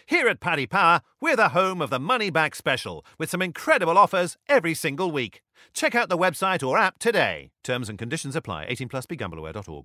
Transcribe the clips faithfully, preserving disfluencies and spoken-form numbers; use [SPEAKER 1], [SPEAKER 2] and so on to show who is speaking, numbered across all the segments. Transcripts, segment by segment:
[SPEAKER 1] Here at Paddy Power, we're the home of the Money Back Special, with some incredible offers every single week. Check out the website or app today. Terms and conditions apply. eighteen plus, be gamble aware dot org.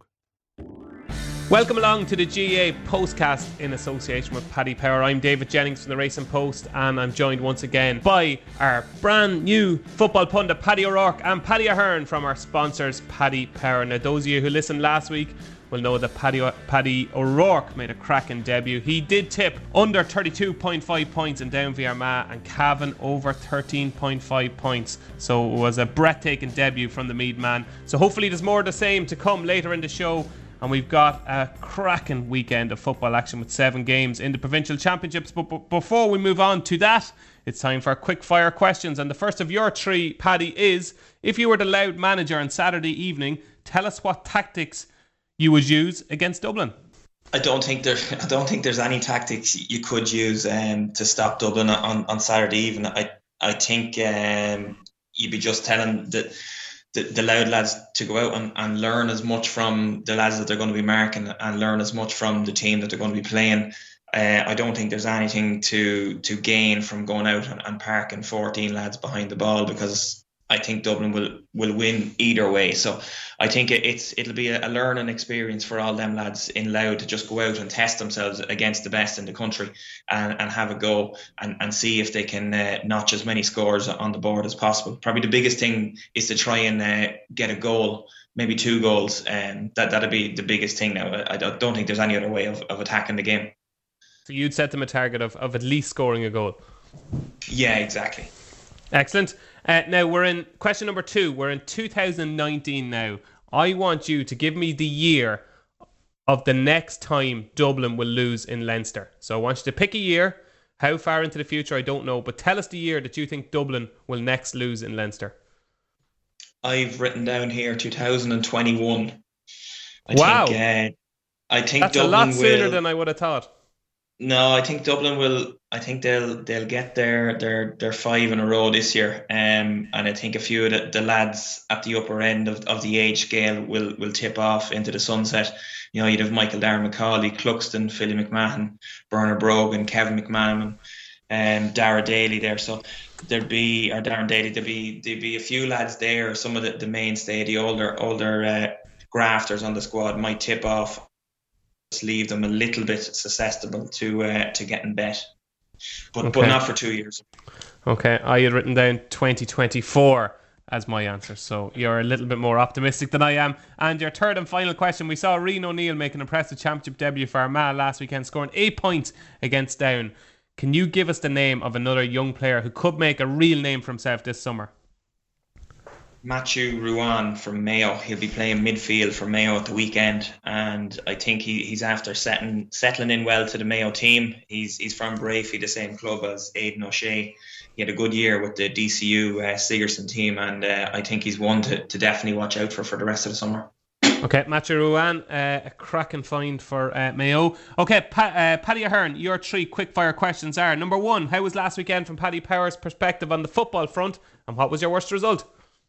[SPEAKER 2] Welcome along to the G A Postcast in association with Paddy Power. I'm David Jennings from the Racing Post, and I'm joined once again by our brand new football pundit Paddy O'Rourke and Paddy Ahern from our sponsors Paddy Power. Now, those of you who listened last week will know that Paddy, o- Paddy O'Rourke made a cracking debut. He did tip under thirty-two point five points in Down v Armagh and Cavan over thirteen point five points. So it was a breathtaking debut from the Meath man. So hopefully there's more of the same to come later in the show. And we've got a cracking weekend of football action with seven games in the provincial championships. But b- before we move on to that, it's time for quick fire questions. And the first of your three, Paddy, is: if you were the Louth manager on Saturday evening, tell us what tactics you would use against Dublin.
[SPEAKER 3] I don't think there. I don't think there's any tactics you could use um, to stop Dublin on, on Saturday evening. I I think um, you'd be just telling the, the the Louth lads to go out and, and learn as much from the lads that they're going to be marking, and learn as much from the team that they're going to be playing. Uh, I don't think there's anything to to gain from going out and, and parking fourteen lads behind the ball, because I think Dublin will, will win either way. So I think it, it's it'll be a, a learning experience for all them lads in Louth to just go out and test themselves against the best in the country and, and have a go and, and see if they can uh, notch as many scores on the board as possible. Probably the biggest thing is to try and uh, get a goal, maybe two goals. And that, that'll be the biggest thing now. I, I don't think there's any other way of, of attacking the game.
[SPEAKER 2] So you'd set them a target of, of at least scoring a goal?
[SPEAKER 3] Yeah, exactly.
[SPEAKER 2] Excellent. Uh, now we're in question number two. We're in two thousand nineteen now. I want you to give me the year of the next time Dublin will lose in Leinster. So I want you to pick a year. How far into the future, I don't know. But tell us the year that you think Dublin will next lose in Leinster.
[SPEAKER 3] I've written down here two thousand twenty-one. I
[SPEAKER 2] wow.
[SPEAKER 3] Think, uh, I think
[SPEAKER 2] That's
[SPEAKER 3] Dublin
[SPEAKER 2] a lot sooner
[SPEAKER 3] will...
[SPEAKER 2] than I would have thought.
[SPEAKER 3] No, I think Dublin will. I think they'll they'll get their their their five in a row this year, um, and I think a few of the, the lads at the upper end of, of the age scale will will tip off into the sunset. You know, you'd have Michael Darren McCauley, Cluxton, Philly McMahon, Bernard Brogan, Kevin McManaman, and um, Dara Daly there. So there'd be or Darren Daly. There'd be there'd be a few lads there. Some of the, the mainstay, the older older uh, grafters on the squad might tip off. Leave them a little bit susceptible to uh, to getting bet, but
[SPEAKER 2] okay.
[SPEAKER 3] but not for two years.
[SPEAKER 2] Okay, I had written down twenty twenty-four as my answer, so you're a little bit more optimistic than I am. And your third and final question: we saw Rian O'Neill make an impressive championship debut for Armagh last weekend, scoring eight points against Down. Can you give us the name of another young player who could make a real name for himself this summer?
[SPEAKER 3] Matthew Ruan from Mayo. He'll be playing midfield for Mayo at the weekend, and I think he, he's after setting, settling in well to the Mayo team. He's he's from Brafey, the same club as Aidan O'Shea. He had a good year with the D C U uh, Sigerson team, and uh, I think he's one to, to definitely watch out for for the rest of the summer. Okay,
[SPEAKER 2] Matthew Ruan, uh, a cracking find for uh, Mayo. Okay, pa- uh, Paddy Ahern, your three quick-fire questions are: number one, how was last weekend from Paddy Power's perspective on the football front, and what was your worst result?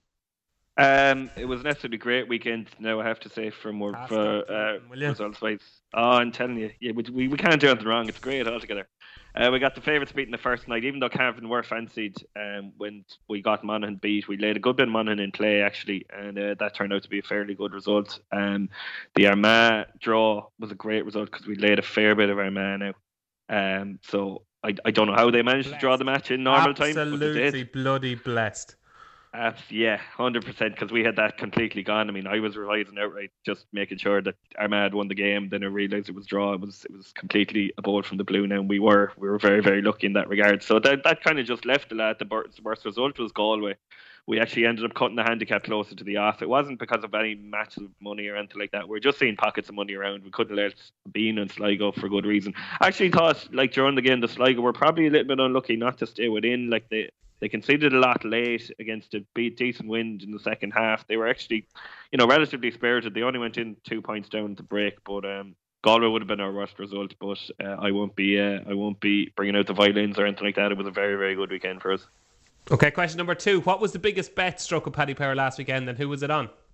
[SPEAKER 4] Um, it was an absolutely great weekend. Now I have to say, for more
[SPEAKER 2] Pass
[SPEAKER 4] for uh, results wise. Oh, I'm telling you, yeah, we we can't do anything wrong. It's great altogether. Uh, we got the favourites beaten the first night, even though Cavan were fancied. Um, when we got Monaghan beat, we laid a good bit of Monaghan in play actually, and uh, that turned out to be a fairly good result. Um, the Armagh draw was a great result because we laid a fair bit of Armagh now. Um, so I I don't know how they managed blessed. to draw the match in normal
[SPEAKER 2] Absolutely
[SPEAKER 4] time.
[SPEAKER 2] Absolutely bloody blessed.
[SPEAKER 4] Uh, yeah, one hundred percent, because we had that completely gone. I mean, I was revising outright, just making sure that Armagh had won the game. Then I realised it was draw. It was it was completely a ball from the blue now, and we were we were very, very lucky in that regard. So that that kind of just left the lad. The worst result was Galway. We actually ended up cutting the handicap closer to the off. It wasn't because of any massive money or anything like that. We are just seeing pockets of money around. We couldn't let Bean and Sligo for good reason. I actually thought, like, during the game, the Sligo were probably a little bit unlucky not to stay within. Like, they They conceded a lot late against a decent wind in the second half. They were actually, you know, relatively spirited. They only went in two points down at the break, but um, Galway would have been our worst result. But uh, I won't be, uh, I won't be bringing out the violins or anything like that. It was a very, very good weekend for us.
[SPEAKER 2] Okay, question number two: what was the biggest bet struck with Paddy Power last weekend, and who was it on?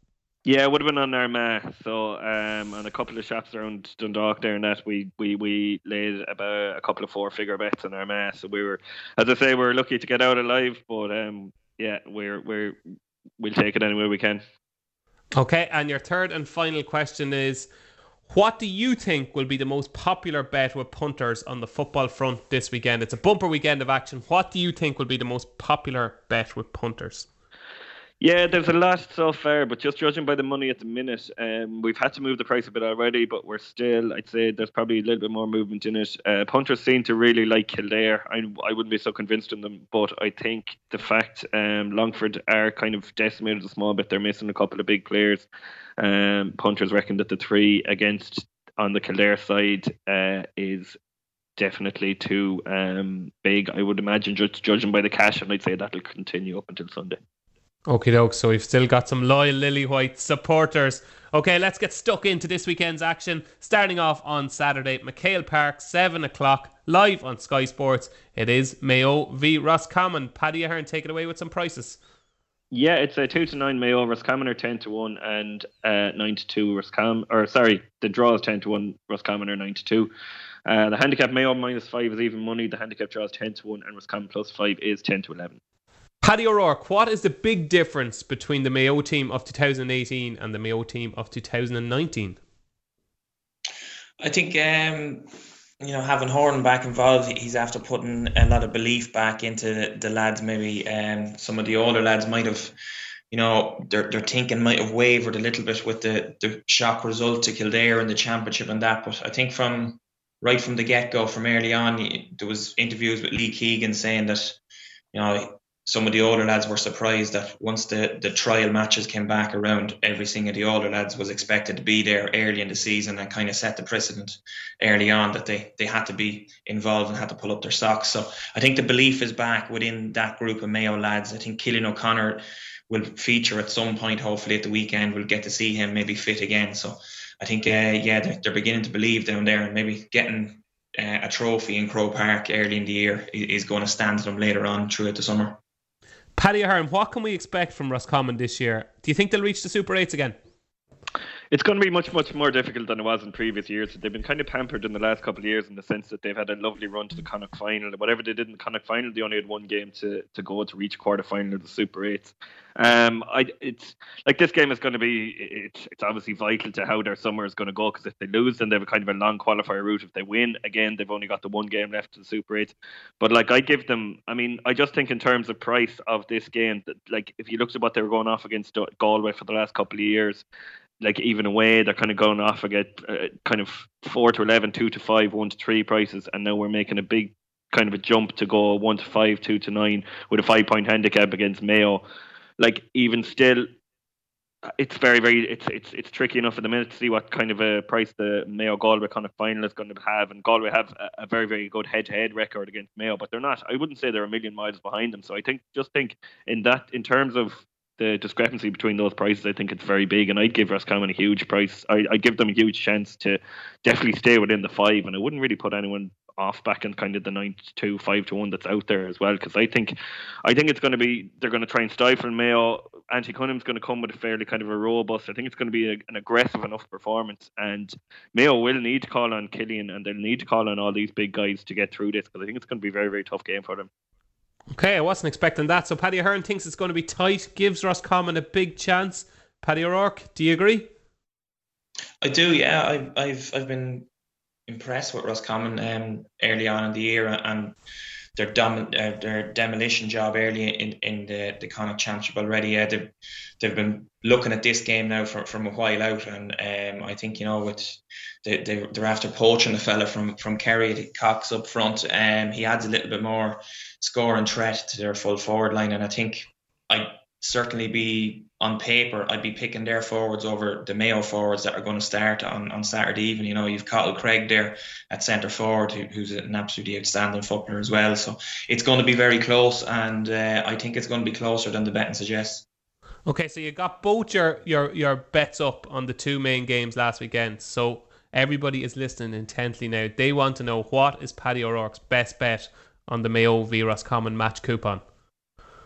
[SPEAKER 4] Yeah, it would have been on Armagh. So, um, and a couple of shops around Dundalk there, and that we we we laid about a couple of four figure bets on Armagh. So we were, as I say, we were lucky to get out alive. But um, yeah, we're we're we'll take it any way we can.
[SPEAKER 2] Okay, and your third and final question is, what do you think will be the most popular bet with punters on the football front this weekend? It's a bumper weekend of action. What do you think will be the most popular bet with punters?
[SPEAKER 4] Yeah, there's a lot so far, but just judging by the money at the minute, um, we've had to move the price a bit already, but we're still, I'd say there's probably a little bit more movement in it. Uh, punters seem to really like Kildare. I, I wouldn't be so convinced in them, but I think the fact um, Longford are kind of decimated a small bit, they're missing a couple of big players. Um, punters reckon that the three against on the Kildare side uh, is definitely too um, big. I would imagine, just judging by the cash, and I'd say that'll continue up until Sunday.
[SPEAKER 2] Okie doke, so we've still got some loyal Lily-White supporters. Okay, let's get stuck into this weekend's action. Starting off on Saturday, McHale Park, seven o'clock, live on Sky Sports. It is Mayo v Roscommon. Paddy Ahern, take it away with some prices.
[SPEAKER 4] Yeah, it's a two to nine Mayo. Roscommon are ten to one and uh, nine to two Roscommon. Or sorry, the draw is ten to one. Roscommon are nine to two. Uh, the handicap Mayo minus five is even money. The handicap draw is ten to one, and Roscommon plus five is ten to eleven.
[SPEAKER 2] Paddy O'Rourke, what is the big difference between the Mayo team of two thousand eighteen and the Mayo team of two thousand nineteen?
[SPEAKER 3] I think, um, you know, having Horan back involved, he's after putting a lot of belief back into the, the lads. Maybe um, some of the older lads might have, you know, their their thinking might have wavered a little bit with the, the shock result to Kildare in the championship and that. But I think from right from the get-go, from early on, there was interviews with Lee Keegan saying that, you know, some of the older lads were surprised that once the, the trial matches came back around, every single of the older lads was expected to be there early in the season and kind of set the precedent early on that they, they had to be involved and had to pull up their socks. So I think the belief is back within that group of Mayo lads. I think Cillian O'Connor will feature at some point, hopefully at the weekend. We'll get to see him maybe fit again. So I think, uh, yeah, they're, they're beginning to believe down there, and maybe getting uh, a trophy in Croke Park early in the year is going to stand to them later on throughout the summer.
[SPEAKER 2] Paddy Ahern, what can we expect from Roscommon this year? Do you think they'll reach the Super eights again?
[SPEAKER 4] It's going to be much, much more difficult than it was in previous years. They've been kind of pampered in the last couple of years in the sense that they've had a lovely run to the Connacht final. Whatever they did in the Connacht final, they only had one game to, to go to reach quarter final of the Super eights. Um, I it's like this game is going to be it's it's obviously vital to how their summer is going to go, because if they lose, then they have a kind of a long qualifier route. If they win, again, they've only got the one game left to the Super eight. But like I give them, I mean, I just think in terms of price of this game, that like if you looked at what they were going off against Galway for the last couple of years, like even away, they're kind of going off again, uh, kind of four to eleven, two to five, one to three prices, and now we're making a big kind of a jump to go one to five, two to nine with a five point handicap against Mayo. Like even still, it's very, very, it's it's it's tricky enough at the minute to see what kind of a price the Mayo Galway kind of final is going to have, and Galway have a, a very, very good head-to-head record against Mayo, but they're not. I wouldn't say they're a million miles behind them. So I think, just think in that, in terms of the discrepancy between those prices, I think it's very big, and I'd give Roscommon a huge price. I, I'd give them a huge chance to definitely stay within the five, and I wouldn't really put anyone off back in kind of the nine to two, five to one that's out there as well, because I think I think it's going to be, they're going to try and stifle Mayo. Antti Cunningham's going to come with a fairly kind of a robust, I think it's going to be a, an aggressive enough performance, and Mayo will need to call on Cillian, and they'll need to call on all these big guys to get through this, because I think it's going to be a very, very tough game for them.
[SPEAKER 2] Okay, I wasn't expecting that. So Paddy Ahern thinks it's going to be tight, gives Roscommon a big chance. Paddy O'Rourke, do you agree?
[SPEAKER 3] I do, yeah. I've I've I've been impressed with Roscommon um, early on in the year, and their dom- uh, their demolition job early in, in the, the Connacht Championship already. Yeah, they've, they've been looking at this game now for, from a while out, and um, I think, you know, with they, they, they're after poaching the fella from, from Kerry, Cox up front. Um, he adds a little bit more score and threat to their full forward line, and I think I'd certainly be, on paper, I'd be picking their forwards over the Mayo forwards that are going to start on, on Saturday evening. You know, you've Cottle Craig there at centre forward, who, who's an absolutely outstanding footballer as well. So it's going to be very close, and uh, I think it's going to be closer than the betting suggests.
[SPEAKER 2] Okay, so you got both your, your, your bets up on the two main games last weekend. So everybody is listening intently now. They want to know, what is Paddy O'Rourke's best bet on the Mayo v Roscommon match coupon?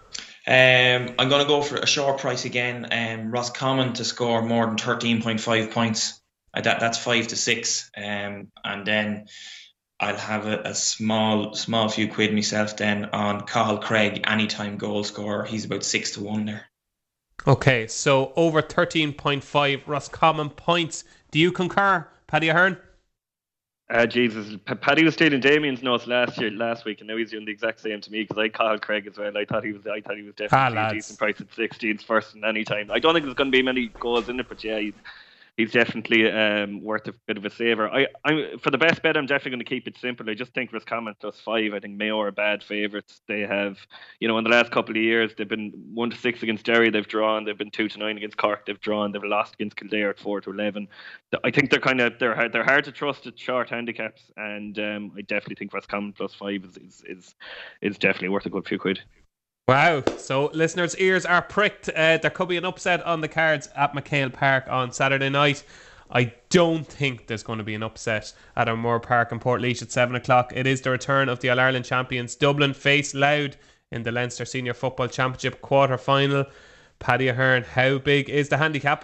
[SPEAKER 3] Um, I'm going to go for a short price again. Um, Roscommon to score more than thirteen point five points. Uh, that that's five to six. Um, and then I'll have a, a small small few quid myself then on Cathal Craig anytime goal scorer. He's about six to one there.
[SPEAKER 2] Okay, so over thirteen point five Roscommon points. Do you concur, Paddy Ahern?
[SPEAKER 4] Uh, Jesus, P- Paddy was stealing Damien's notes last year, last week, and now he's doing the exact same to me because I called Craig as well. I thought he was, I thought he was definitely
[SPEAKER 2] ah,
[SPEAKER 4] a decent price at sixteen first in any time. I don't think there's going to be many goals in it, but yeah, he's, he's definitely um, worth a bit of a saver. I, I'm for the best bet. I'm definitely going to keep it simple. I just think Roscommon plus five. I think Mayo are bad favourites. They have, you know, in the last couple of years, they've been one to six against Derry. They've drawn. They've been two to nine against Cork. They've drawn. They've lost against Kildare at four to eleven. I think they're kind of they're hard, they're hard to trust at short handicaps, and um, I definitely think Roscommon plus five is is is, is definitely worth a good few quid.
[SPEAKER 2] Wow. So listeners' ears are pricked. Uh, there could be an upset on the cards at McHale Park on Saturday night. I don't think there's going to be an upset at O'Moore Park in Portlaoise at seven o'clock. It is the return of the All-Ireland champions. Dublin face Louth in the Leinster Senior Football Championship quarter-final. Paddy Ahern, how big is the handicap?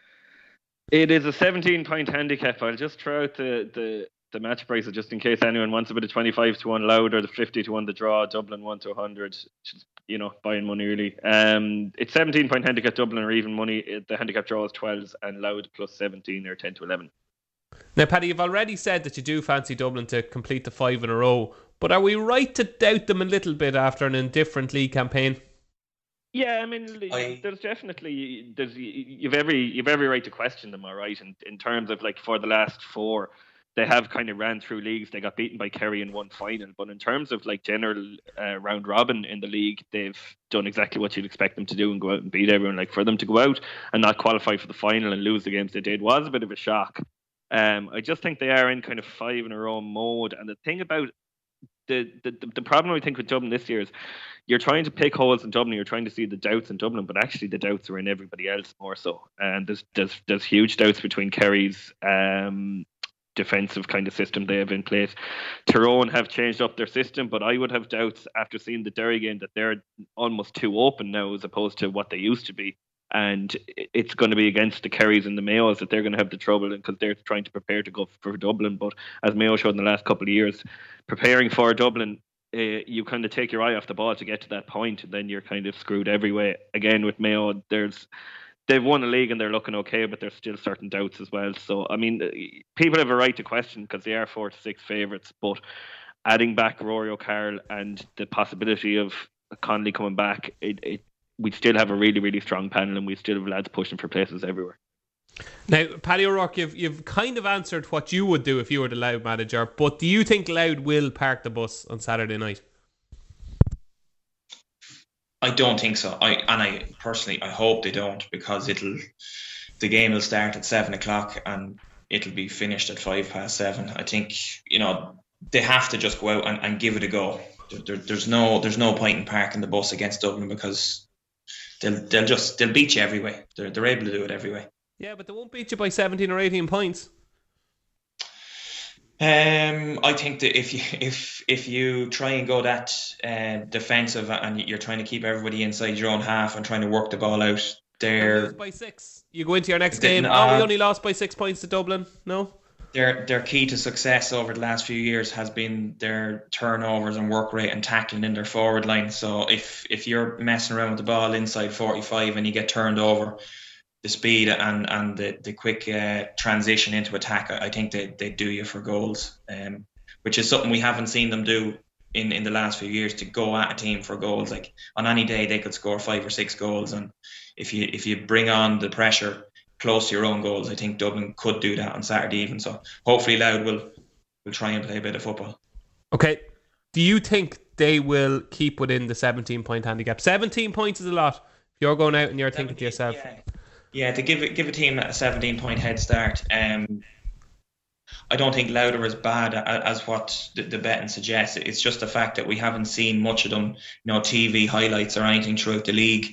[SPEAKER 4] It is a seventeen point handicap. I'll just throw out the, the, the match prices just in case anyone wants a bit of twenty-five to one Louth or the fifty to one the draw. Dublin one to one hundred. Just, you know, buying money really. Um, it's seventeen point handicap. Dublin or even money. It, the handicap draw is twelve and Louth plus seventeen or ten to eleven.
[SPEAKER 2] Now, Paddy, you've already said that you do fancy Dublin to complete the five in a row, but are we right to doubt them a little bit after an indifferent league campaign?
[SPEAKER 4] Yeah, I mean, I, there's definitely there's you've every you've every right to question them, all right. In in terms of like for the last four, they have kind of ran through leagues. They got beaten by Kerry in one final, but in terms of like general uh, round robin in the league, they've done exactly what you'd expect them to do and go out and beat everyone. Like for them to go out and not qualify for the final and lose the games they did was a bit of a shock. Um, I just think they are in kind of five in a row mode, and the thing about The, the the problem I think with Dublin this year is you're trying to pick holes in Dublin, you're trying to see the doubts in Dublin, but actually the doubts are in everybody else more so. And there's there's there's huge doubts between Kerry's um, defensive kind of system they have in place. Tyrone have changed up their system, but I would have doubts after seeing the Derry game that they're almost too open now as opposed to what they used to be. And it's going to be against the Kerrys and the Mayos that they're going to have the trouble because they're trying to prepare to go for Dublin. But as Mayo showed in the last couple of years, preparing for Dublin, uh, you kind of take your eye off the ball to get to that point, and then you're kind of screwed every way. Again, with Mayo, there's they've won a league and they're looking okay, but there's still certain doubts as well. So, I mean, people have a right to question because they are four to six favourites, but adding back Rory O'Carroll and the possibility of Connolly coming back, it, it we'd still have a really, really strong panel and we still have lads pushing for places everywhere.
[SPEAKER 2] Now, Paddy O'Rourke, you've, you've kind of answered what you would do if you were the Louth manager, but do you think Louth will park the bus on Saturday night?
[SPEAKER 3] I don't think so. I and I personally, I hope they don't, because it'll the game will start at seven o'clock and it'll be finished at five past seven. I think, you know, they have to just go out and, and give it a go. There, there's no there's no point in parking the bus against Dublin because they'll they'll just they'll beat you every way. They're they're able to do it every way.
[SPEAKER 2] Yeah, but they won't beat you by seventeen or eighteen points.
[SPEAKER 3] Um, I think that if you if if you try and go that uh, defensive and you're trying to keep everybody inside your own half and trying to work the ball out, they're
[SPEAKER 2] by six. You go into your next game.
[SPEAKER 3] Uh,
[SPEAKER 2] oh, we only lost by six points to Dublin. No.
[SPEAKER 3] Their their key to success over the last few years has been their turnovers and work rate and tackling in their forward line. So if if you're messing around with the ball inside forty-five and you get turned over, the speed and and the the quick uh, transition into attack, I think they they do you for goals, um, which is something we haven't seen them do in, in the last few years, to go at a team for goals. Like on any day they could score five or six goals, and if you if you bring on the pressure close to your own goals, I think Dublin could do that on Saturday even. So hopefully Louth will will try and play a bit of football.
[SPEAKER 2] Okay, do you think they will keep within the seventeen point handicap? seventeen points is a lot. If you're going out and you're thinking to yourself,
[SPEAKER 3] yeah. Yeah, to give it, give a team a seventeen point head start. Um, I don't think Louth are as bad as what the, the betting suggests. It's just the fact that we haven't seen much of them, you know, T V highlights or anything throughout the league.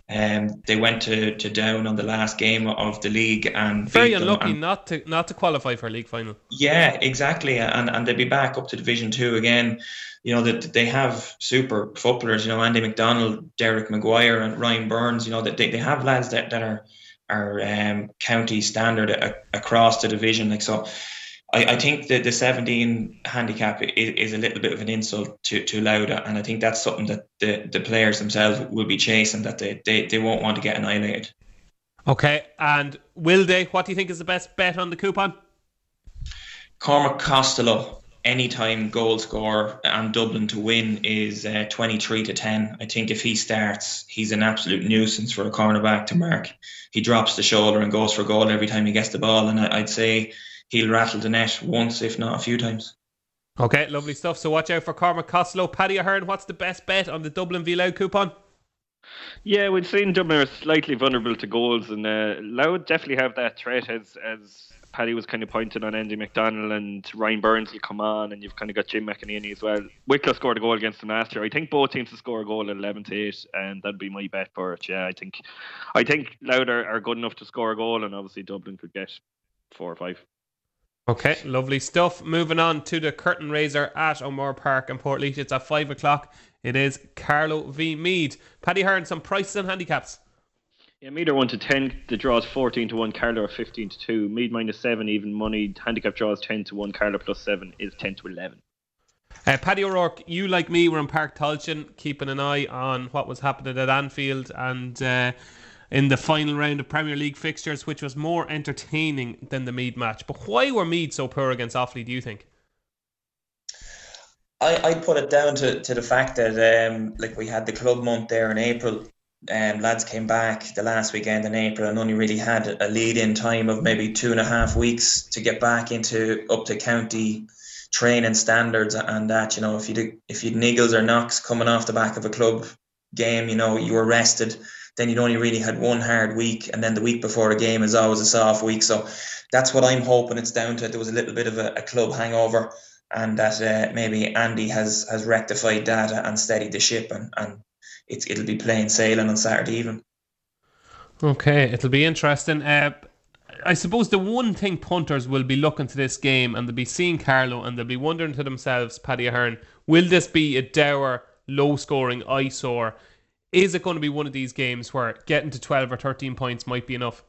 [SPEAKER 3] Um, they went to, to Down on the last game of the league and
[SPEAKER 2] very
[SPEAKER 3] beat them
[SPEAKER 2] unlucky
[SPEAKER 3] and,
[SPEAKER 2] not to not to qualify for a league final.
[SPEAKER 3] Yeah, exactly, and and they'll be back up to Division Two again. You know that they have super footballers. You know, Andy McDonald, Derek Maguire, and Ryan Burns. You know that they, they have lads that, that are are um, county standard a, across the division. Like so, I, I think that the seventeen handicap is, is a little bit of an insult to to Louth, and I think that's something that the, the players themselves will be chasing. That they, they, they won't want to get annihilated.
[SPEAKER 2] Okay, and will they? What do you think is the best bet on the coupon?
[SPEAKER 3] Cormac Costello, anytime goal scorer, and Dublin to win is uh, twenty-three to ten. I think if he starts, he's an absolute nuisance for a cornerback to mark. He drops the shoulder and goes for goal every time he gets the ball, and I, I'd say he'll rattle the net once, if not a few times.
[SPEAKER 2] Okay, lovely stuff. So watch out for Cormac Costello. Paddy Ahern, what's the best bet on the Dublin v Louth coupon?
[SPEAKER 4] Yeah, we've seen Dublin are slightly vulnerable to goals, and uh, Louth definitely have that threat as as Paddy was kind of pointing on Andy McDonald, and Ryan Burns will come on, and you've kind of got Jim McEnany as well. Wicklow scored a goal against them last year. I think both teams will score a goal at eleven to eight, and that'd be my bet for it. Yeah, I think I think Louth are, are good enough to score a goal, and obviously Dublin could get four or five.
[SPEAKER 2] Okay, lovely stuff. Moving on to the curtain raiser at O'Moore Park in Portlaoise. It's at five o'clock. It is Carlow v Meath. Paddy Ahern, some prices and handicaps.
[SPEAKER 4] Yeah, Meath are one to ten. The draw is fourteen to one. Carlow are fifteen to two. Meath minus seven, even money. Handicap draw is ten to one. Carlow plus seven is ten to eleven.
[SPEAKER 2] Uh, Paddy O'Rourke, you like me were in Park Tolchin, keeping an eye on what was happening at Anfield and uh, in the final round of Premier League fixtures, which was more entertaining than the Meath match. But why were Meath so poor against Offaly, do you think?
[SPEAKER 3] I, I'd put it down to, to the fact that um, like we had the club month there in April. Um, lads came back the last weekend in April and only really had a lead-in time of maybe two and a half weeks to get back into up to county training standards and that. You know, if you do, if you'd niggles or knocks coming off the back of a club game, you know, you were rested. Then you'd only really had one hard week, and then the week before a game is always a soft week. So that's what I'm hoping it's down to. There was a little bit of a, a club hangover, and that uh, maybe Andy has has rectified that and steadied the ship, and, and it's, it'll be plain sailing on Saturday evening.
[SPEAKER 2] Okay, it'll be interesting. Uh, I suppose the one thing punters will be looking to this game, and they'll be seeing Carlow, and they'll be wondering to themselves, Paddy Ahern, will this be a dour, low-scoring eyesore? Is it going to be one of these games where getting to twelve or thirteen points might be enough?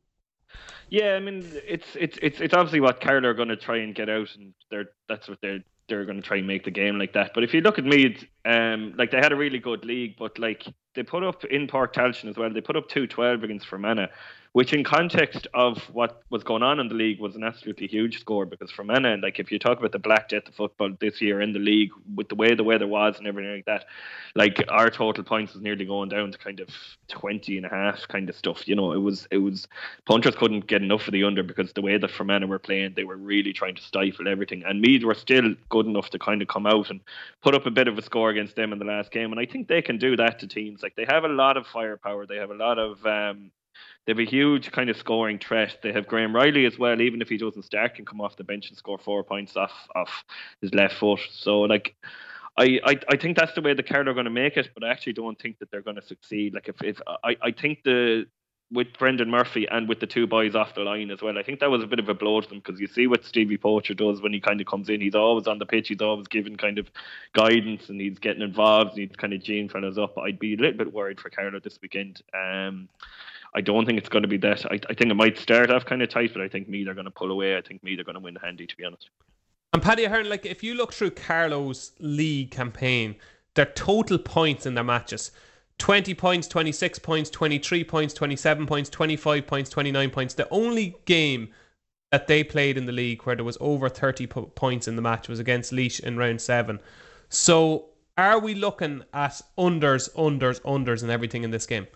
[SPEAKER 4] Yeah, I mean, it's it's it's it's obviously what Carlow are going to try and get out, and they're that's what they're they're going to try and make the game like that. But if you look at Meath, um, like they had a really good league, but like they put up in Park Tolchin as well, they put up two twelve against Fermanagh, which in context of what was going on in the league was an absolutely huge score, because Fermanagh, like if you talk about the Black Death of football this year in the league, with the way the weather was and everything like that, like our total points was nearly going down to kind of twenty and a half kind of stuff. You know, it was, it was, punters couldn't get enough of the under because the way that Fermanagh were playing, they were really trying to stifle everything. And Meath were still good enough to kind of come out and put up a bit of a score against them in the last game. And I think they can do that to teams. Like they have a lot of firepower. They have a lot of, um, they have a huge kind of scoring threat. They have Graham Riley as well, even if he doesn't start, can come off the bench and score four points off off his left foot. So like, I, I, I think that's the way the Carlow are going to make it, but I actually don't think that they're going to succeed. Like if, if I, I think the with Brendan Murphy and with the two boys off the line as well, I think that was a bit of a blow to them, because you see what Stevie Poacher does when he kind of comes in. He's always on the pitch, he's always giving kind of guidance, and he's getting involved, and he's kind of geeing fellas up. I'd be a little bit worried for Carlow this weekend. Um, I don't think it's going to be that. I, I think it might start off kind of tight, but I think Meath are going to pull away. I think Meath are going to win handy, to be honest.
[SPEAKER 2] And Paddy Ahern, like if you look through Carlow's league campaign, their total points in their matches: twenty points, twenty-six points, twenty-three points, twenty-seven points, twenty-five points, twenty-nine points. The only game that they played in the league where there was over thirty po- points in the match was against Laois in round seven. So are we looking at unders, unders, unders and everything in this game?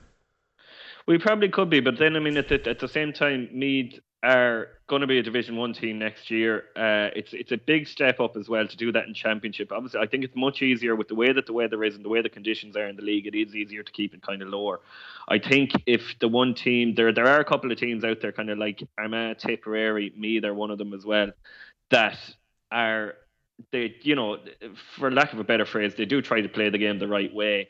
[SPEAKER 4] We probably could be, but then I mean, at the, at the same time, Meath are going to be a Division One team next year. Uh, it's it's a big step up as well to do that in Championship. Obviously, I think it's much easier with the way that the weather is and the way the conditions are in the league. It is easier to keep it kind of lower. I think if the one team, there there are a couple of teams out there, kind of like Armagh, Tipperary, Meath are one of them as well, that are, they, you know, for lack of a better phrase, they do try to play the game the right way.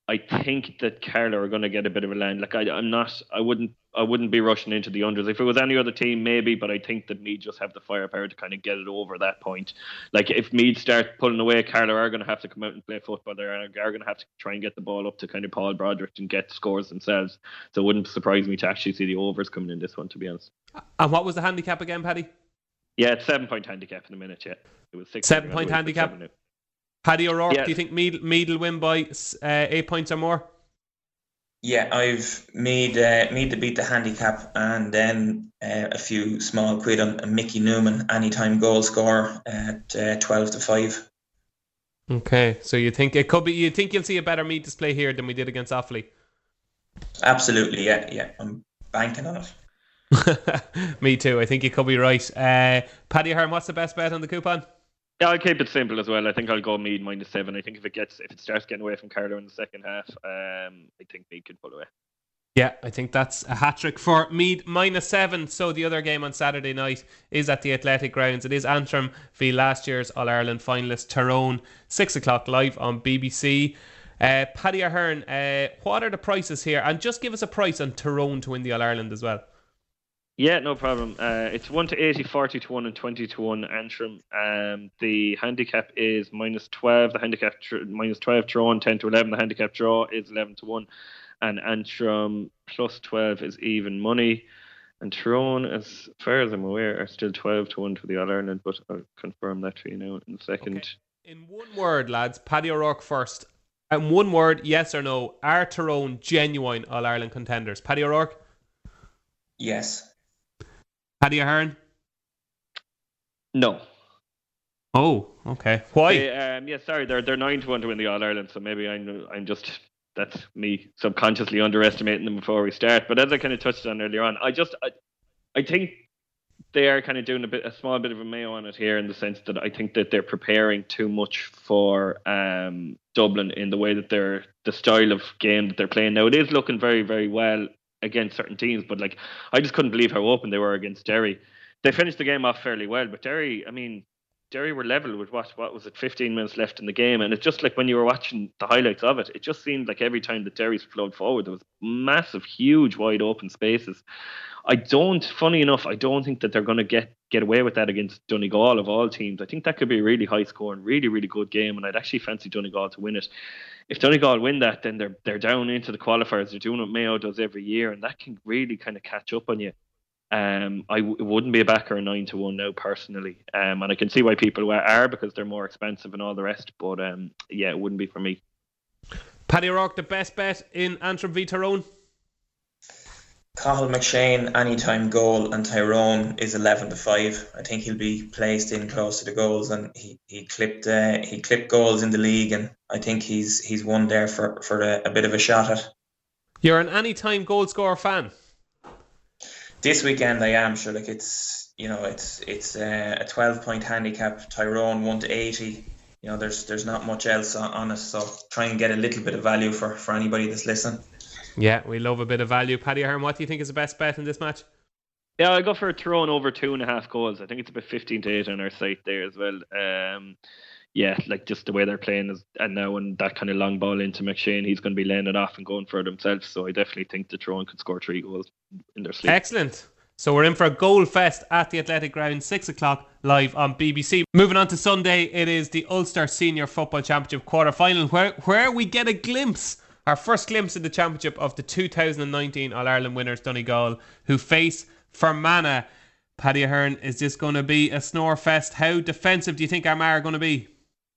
[SPEAKER 4] I think that Carlow are going to get a bit of a land. Like I, I'm not, I wouldn't, I wouldn't be rushing into the unders. If it was any other team, maybe, but I think that Meath just have the firepower to kind of get it over that point. Like if Meath start pulling away, Carlow are going to have to come out and play football. They are, are going to have to try and get the ball up to kind of Paul Broderick and get scores themselves. So it wouldn't surprise me to actually see the overs coming in this one, to be honest.
[SPEAKER 2] And what was the handicap again, Paddy?
[SPEAKER 4] Yeah, it's seven point handicap in a minute. Yeah, it was six.
[SPEAKER 2] Seven point handicap. Seven Paddy O'Rourke,
[SPEAKER 4] yeah.
[SPEAKER 2] Do you think Meath, Meath will win by uh, eight points or more?
[SPEAKER 3] Yeah, I've made uh, made to beat the handicap, and then uh, a few small quid on, on Mickey Newman anytime goal scorer at uh, twelve to five.
[SPEAKER 2] Okay, so you think it could be? You think you'll see a better Meath display here than we did against Offaly?
[SPEAKER 3] Absolutely, yeah, yeah. I'm banking on it.
[SPEAKER 2] Me too. I think you could be right. Uh, Paddy Ahern, what's the best bet on the coupon?
[SPEAKER 4] Yeah, I'll keep it simple as well. I think I'll go Meath minus seven. I think if it gets if it starts getting away from Carlow in the second half, um, I think Meath could pull away.
[SPEAKER 2] Yeah, I think that's a hat trick for Meath minus seven. So the other game on Saturday night is at the Athletic Grounds. It is Antrim v last year's All Ireland finalist Tyrone. Six o'clock live on B B C. Uh, Paddy Ahern, uh, what are the prices here? And just give us a price on Tyrone to win the All Ireland as well.
[SPEAKER 4] Yeah, no problem. Uh, it's one to eighty, forty to one, and twenty to one Antrim. Um, the handicap is minus twelve. The handicap tr- minus twelve Tyrone, ten to eleven. The handicap draw is eleven to one, and Antrim plus twelve is even money. And Tyrone, as far as I'm aware, are still twelve to one for the All Ireland, but I'll confirm that for you now in a second.
[SPEAKER 2] Okay. In one word, lads, Paddy O'Rourke first. In one word, yes or no, are Tyrone genuine All Ireland contenders? Paddy O'Rourke?
[SPEAKER 3] Yes.
[SPEAKER 2] Paddy Ahern?
[SPEAKER 4] No.
[SPEAKER 2] Oh, okay. Why?
[SPEAKER 4] They, um, yeah, sorry, they're they're nine to one to win the All Ireland, so maybe I'm I'm just that's me subconsciously underestimating them before we start. But as I kind of touched on earlier on, I just I, I think they are kind of doing a bit a small bit of a mayo on it here in the sense that I think that they're preparing too much for um, Dublin in the way that they're the style of game that they're playing now. It is looking very very well against certain teams, but like I just couldn't believe how open they were against Derry. They finished the game off fairly well, but Derry, I mean, Derry were level with what what was it, fifteen minutes left in the game, and it's just like when you were watching the highlights of it, it just seemed like every time that Derry's flowed forward, there was massive, huge, wide open spaces. I don't, funny enough, I don't think that they're going to get get away with that against Donegal of all teams. I think that could be a really high scoring, really, really good game, and I'd actually fancy Donegal to win it. If Donegal win that, then they're they're down into the qualifiers. They're doing what Mayo does every year, and that can really kind of catch up on you. Um, I w- wouldn't be a backer nine to one now personally, um, and I can see why people are because they're more expensive and all the rest. But um, yeah, it wouldn't be for me.
[SPEAKER 2] Paddy O'Rourke, the best bet in Antrim v Tyrone.
[SPEAKER 3] Cathal McShane anytime goal, and Tyrone is eleven to five. I think he'll be placed in close to the goals, and he he clipped uh, he clipped goals in the league, and I think he's he's one there for for a, a bit of a shot at.
[SPEAKER 2] You're an anytime goal scorer fan.
[SPEAKER 3] This weekend I am sure. Like it's you know it's it's uh, a twelve point handicap. Tyrone one to eighty. You know there's there's not much else on, on it, so try and get a little bit of value for for anybody that's listening.
[SPEAKER 2] Yeah, we love a bit of value. Paddy Ahern, what do you think is the best bet in this match?
[SPEAKER 4] Yeah, I go for a Tyrone over two and a half goals. I think it's about fifteen to eight on our site there as well. Um, yeah, like just the way they're playing is, and now when that kind of long ball into McShane, he's going to be laying it off and going for it himself. So I definitely think the Tyrone could score three goals in their sleep.
[SPEAKER 2] Excellent. So we're in for a goal fest at the Athletic Grounds, six o'clock live on B B C. Moving on to Sunday, it is the Ulster Senior Football Championship quarter final, where where we get a glimpse. Our first glimpse in the championship of the two thousand nineteen All-Ireland winners Donegal, who face Fermanagh. Paddy Ahern, is this going to be a snore fest? How defensive do you think Armagh are going to be?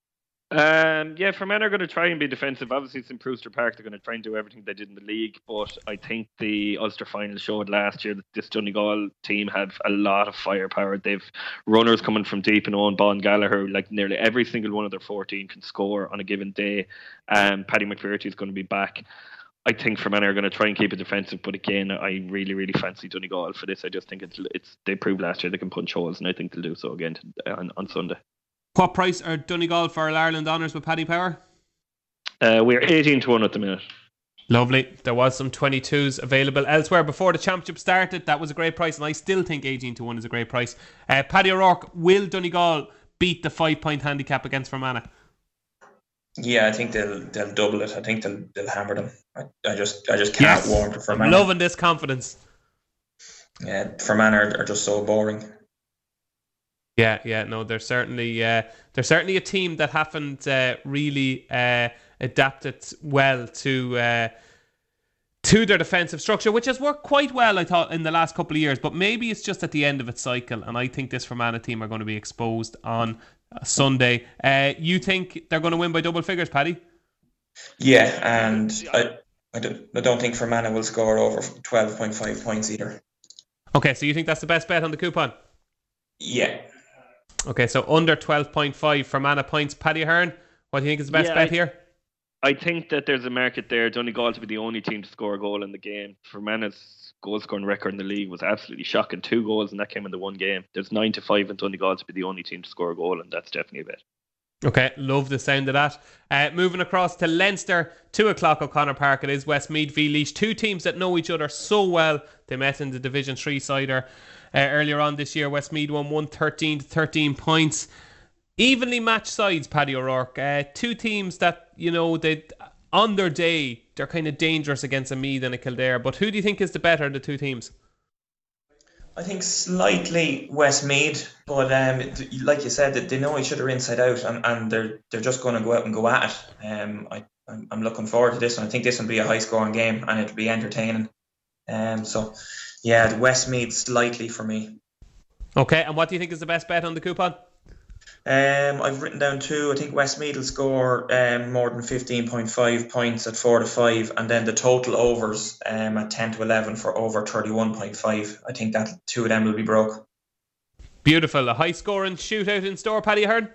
[SPEAKER 4] Um, yeah, Fermanagh are going to try and be defensive. Obviously, it's in Brewster Park. They're going to try and do everything they did in the league. But I think the Ulster final showed last year that this Donegal team have a lot of firepower. They've runners coming from deep and Owen Bon Gallagher. Like nearly every single one of their fourteen can score on a given day. Um, Paddy McPherty is going to be back. I think Fermanagh are going to try and keep it defensive. But again, I really, really fancy Donegal for this. I just think it's it's they proved last year they can punch holes, and I think they'll do so again to, on, on Sunday.
[SPEAKER 2] What price are Donegal for All-Ireland honours with Paddy Power?
[SPEAKER 4] Uh, we're eighteen to one at the minute.
[SPEAKER 2] Lovely. There was some twenty-twos available elsewhere before the championship started. That was a great price, and I still think eighteen to one is a great price. Uh, Paddy O'Rourke, will Donegal beat the five point handicap against Fermanagh?
[SPEAKER 3] Yeah, I think they'll they'll double it. I think they'll they'll hammer them. I, I just I just can't
[SPEAKER 2] Yes,
[SPEAKER 3] warm to
[SPEAKER 2] I'm
[SPEAKER 3] Fermanagh.
[SPEAKER 2] loving this confidence.
[SPEAKER 3] Yeah, Fermanagh are, are just so boring.
[SPEAKER 2] Yeah, yeah, no, they're certainly uh, they're certainly a team that haven't uh, really uh, adapted well to uh, to their defensive structure, which has worked quite well, I thought, in the last couple of years. But maybe it's just at the end of its cycle, and I think this Fermanagh team are going to be exposed on uh, Sunday. Uh, you think they're going to win by double figures, Paddy?
[SPEAKER 3] Yeah, and I I don't, I don't think Fermanagh will score over twelve point five points either.
[SPEAKER 2] Okay, so you think that's the best bet on the coupon?
[SPEAKER 3] Yeah.
[SPEAKER 2] Okay, so under twelve point five Fermanagh points. Paddy Ahern, what do you think is the best
[SPEAKER 4] Yeah,
[SPEAKER 2] bet
[SPEAKER 4] I-
[SPEAKER 2] here?
[SPEAKER 4] I think that there's a market there. Donegal to be the only team to score a goal in the game. Fermanagh's goal scoring record in the league was absolutely shocking. Two goals, and that came in the one game. There's nine to five in Donegal to be the only team to score a goal, and that's definitely a bet.
[SPEAKER 2] Okay, love the sound of that. Uh, moving across to Leinster, two o'clock O'Connor Park. It is Westmeath v Laois. Two teams that know each other so well. They met in the Division three cider uh, earlier on this year. Westmeath won one thirteen to thirteen points. Evenly matched sides, Paddy O'Rourke. Uh, two teams that, you know, they on their day, they're kind of dangerous against a Meath and a Kildare. But who do you think is the better of the two teams?
[SPEAKER 3] I think slightly Westmeath, but um, like you said, that they know each other inside out, and, and they're they're just going to go out and go at it. Um, I I'm, I'm looking forward to this one. I think this will be a high scoring game, and it'll be entertaining. Um, so yeah, Westmeath slightly for me.
[SPEAKER 2] Okay, and what do you think is the best bet on the coupon?
[SPEAKER 3] Um, I've written down two. I think Westmeath will score um, more than fifteen point five points at four to five, and then the total overs um, at ten to eleven for over thirty-one point five. I think that two of them will be broke.
[SPEAKER 2] Beautiful. A high scoring shootout in store, Paddy Ahern?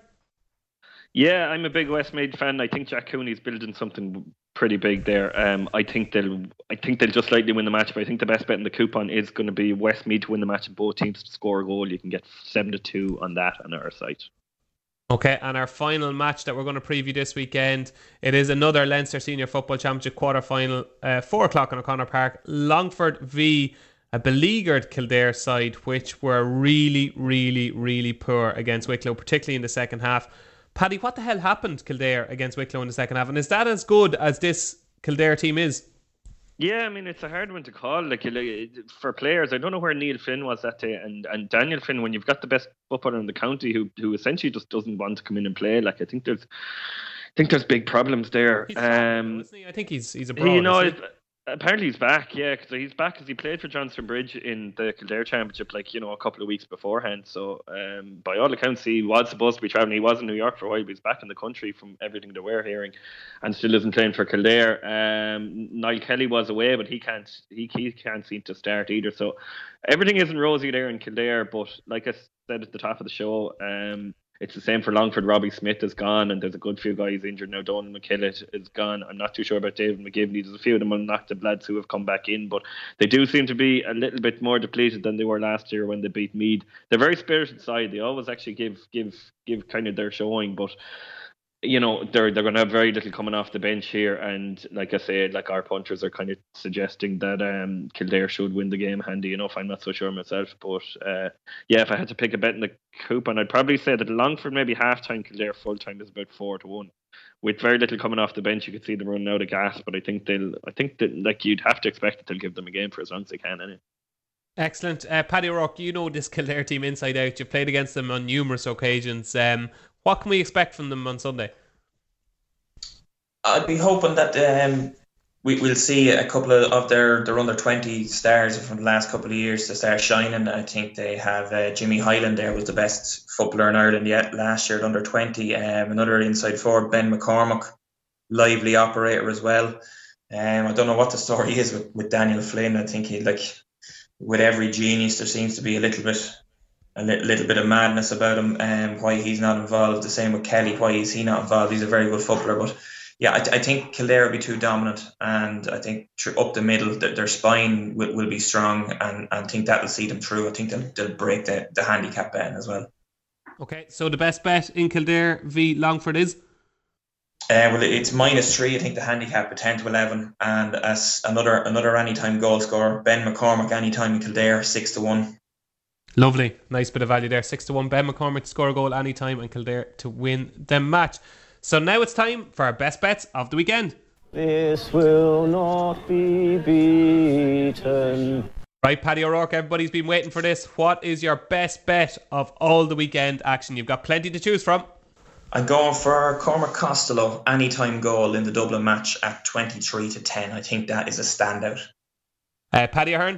[SPEAKER 4] Yeah, I'm a big Westmeath fan. I think Jack Cooney's building something pretty big there. Um, I think they'll, I think they'll just slightly win the match. But I think the best bet in the coupon is going to be Westmeath to win the match and both teams to score a goal. You can get seven to two on that on our site.
[SPEAKER 2] Okay, and our final match that we're going to preview this weekend, it is another Leinster Senior Football Championship quarter-final, uh, four o'clock in O'Connor Park. Longford v a beleaguered Kildare side, which were really, really, really poor against Wicklow, particularly in the second half. Paddy, what the hell happened Kildare against Wicklow in the second half? And is that as good as this Kildare team is?
[SPEAKER 4] Yeah, I mean, it's a hard one to call. Like, for players, I don't know where Neil Flynn was that day, and, and Daniel Flynn, when you've got the best footballer in the county who who essentially just doesn't want to come in and play, like, I think there's I think there's big problems there.
[SPEAKER 2] He's
[SPEAKER 4] um,
[SPEAKER 2] isn't he? I think he's he's abroad.
[SPEAKER 4] you know,
[SPEAKER 2] isn't he?
[SPEAKER 4] apparently he's back, yeah, because he's back because he played for Johnston Bridge in the Kildare Championship, like, you know, a couple of weeks beforehand. So, um, by all accounts, he was supposed to be travelling. He was in New York for a while, but he's back in the country from everything that we're hearing, and still isn't playing for Kildare. Um, Niall Kelly was away, but he can't he, he can't seem to start either. So, everything isn't rosy there in Kildare. But like I said at the top of the show, um, it's the same for Longford. Robbie Smith is gone, and there's a good few guys injured now. Donald McKillett is gone. I'm not too sure about David McGivney. There's a few of them unactive lads who have come back in, but they do seem to be a little bit more depleted than they were last year when they beat Meath. They're a very spirited side. They always actually give give give kind of their showing, but you know, they're they're going to have very little coming off the bench here, and like I said, like our punchers are kind of suggesting that um, Kildare should win the game handy enough. I'm not so sure myself, but uh, yeah, if I had to pick a bet in the coupon, I'd probably say that Longford maybe half time, Kildare full time is about four to one. With very little coming off the bench, you could see them running out of gas, but I think they'll, I think that like you'd have to expect that they'll give them a game for as long as they can, anyway.
[SPEAKER 2] Excellent. Uh, Paddy O'Rourke, you know this Kildare team inside out. You've played against them on numerous occasions. Um, what can we expect from them on Sunday?
[SPEAKER 3] I'd be hoping that um, we, we'll see a couple of, of their, their under twenty stars from the last couple of years to start shining. I think they have uh, Jimmy Hyland there, was the best footballer in Ireland yet last year at under twenty. Um, another inside forward, Ben McCormack, lively operator as well. Um, I don't know what the story is with, with Daniel Flynn. I think he, like, with every genius, there seems to be a little bit a li- little bit of madness about him, and um, why he's not involved. The same with Kelly, why is he not involved? He's a very good footballer, but yeah, I, I think Kildare will be too dominant, and I think tr- up the middle, th- their spine will, will be strong, and I think that will see them through. I think they'll, they'll break the, the handicap betting as well.
[SPEAKER 2] Okay, so the best bet in Kildare v Longford is?
[SPEAKER 3] Uh, well, it's minus three. I think the handicap at ten to eleven, and as another another anytime goal scorer, Ben McCormack anytime in Kildare, six to one.
[SPEAKER 2] Lovely, nice bit of value there. Six to one. Ben McCormack to score a goal anytime, and Kildare to win the match. So now it's time for our best bets of the weekend.
[SPEAKER 5] This will not be beaten.
[SPEAKER 2] Right, Paddy O'Rourke, everybody's been waiting for this. What is your best bet of all the weekend action? You've got plenty to choose from.
[SPEAKER 3] I'm going for Cormac Costello anytime goal in the Dublin match at twenty-three to ten. I think that is a standout.
[SPEAKER 2] Uh, Paddy Ahern?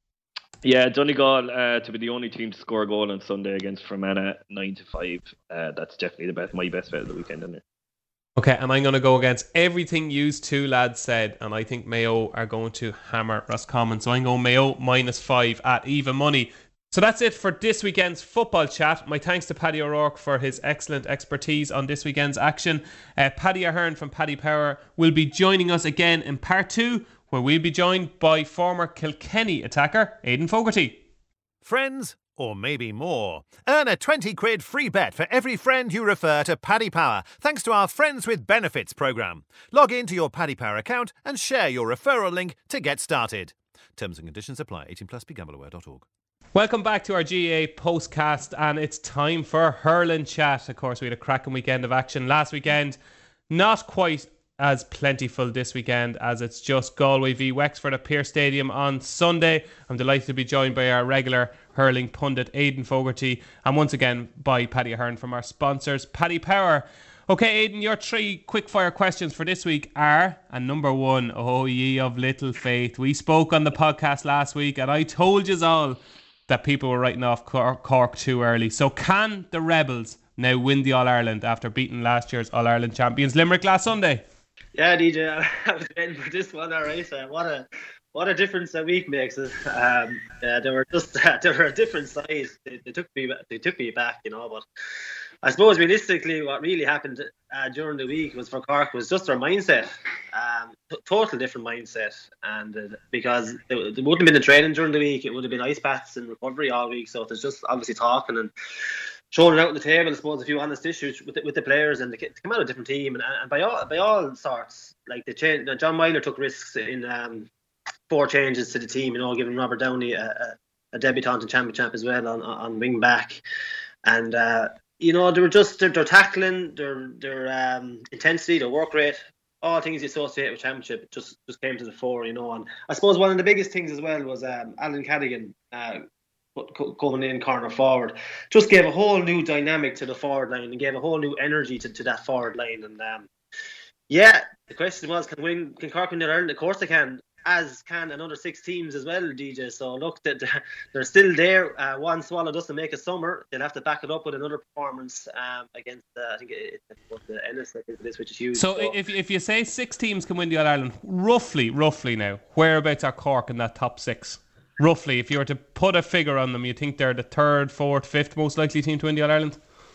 [SPEAKER 4] Yeah, Donegal uh, to be the only team to score a goal on Sunday against Fermanagh, nine to five. Uh, that's definitely the best, my best bet of the weekend, isn't it?
[SPEAKER 2] Okay, and I'm going to go against everything you two lads said, and I think Mayo are going to hammer Roscommon. So I'm going Mayo minus five at even money. So that's it for this weekend's football chat. My thanks to Paddy O'Rourke for his excellent expertise on this weekend's action. Uh, Paddy Ahern from Paddy Power will be joining us again in part two, where we'll be joined by former Kilkenny attacker Aidan Fogarty.
[SPEAKER 1] Friends, or maybe more. Earn a twenty quid free bet for every friend you refer to Paddy Power, thanks to our Friends with Benefits programme. Log into your Paddy Power account and share your referral link to get started. Terms and conditions apply. eighteen plus, be gamble aware dot org.
[SPEAKER 2] Welcome back to our G A A postcast, and it's time for hurling chat. Of course, we had a cracking weekend of action last weekend. Not quite as plentiful this weekend, as it's just Galway v Wexford at Pearse Stadium on Sunday. I'm delighted to be joined by our regular hurling pundit Aidan Fogarty, and once again by Paddy Ahern from our sponsors Paddy Power. Okay, Aidan, your three quickfire questions for this week are, and number one, oh ye of little faith. We spoke on the podcast last week and I told yous all that people were writing off Cork, Cork too early. So can the Rebels now win the All-Ireland after beating last year's All-Ireland champions Limerick last Sunday?
[SPEAKER 6] Yeah, D J, I was waiting for this one. All right, uh, what a what a difference a week makes. Um, uh, they were just uh, they were a different size. They, they took me they took me back, you know. But I suppose realistically, what really happened uh, during the week was for Cork was just their mindset, um, t- total different mindset, and uh, because there wouldn't have been the training during the week, it would have been ice baths and recovery all week. So there's just obviously talking and showing it out on the table, I suppose, a few honest issues with the, with the players, and they come out a different team, and, and by all by all sorts, like the change. John Myler took risks in um, four changes to the team, you know, giving Robert Downey a, a, a debutant and championship as well on on wing back, and uh, you know they were just their, their tackling, their their um, intensity, their work rate, all things you associate with championship just just came to the fore, you know. And I suppose one of the biggest things as well was um, Alan Cadigan. Uh, coming in corner forward just gave a whole new dynamic to the forward line and gave a whole new energy to, to that forward line. And um, yeah, the question was, can win can Cork win the Ireland? Of course they can, as can another six teams as well, D J. So look, that they're still there. Uh, one swallow doesn't make a summer. They'll have to back it up with another performance um, against uh, I think it, it, the Ennis, I think it is, which is huge.
[SPEAKER 2] So, so if if you say six teams can win the All-Ireland, roughly roughly now, whereabouts are Cork in that top six? Roughly, if you were to put a figure on them, you think they're the third, fourth, fifth most likely team to win the All-Ireland?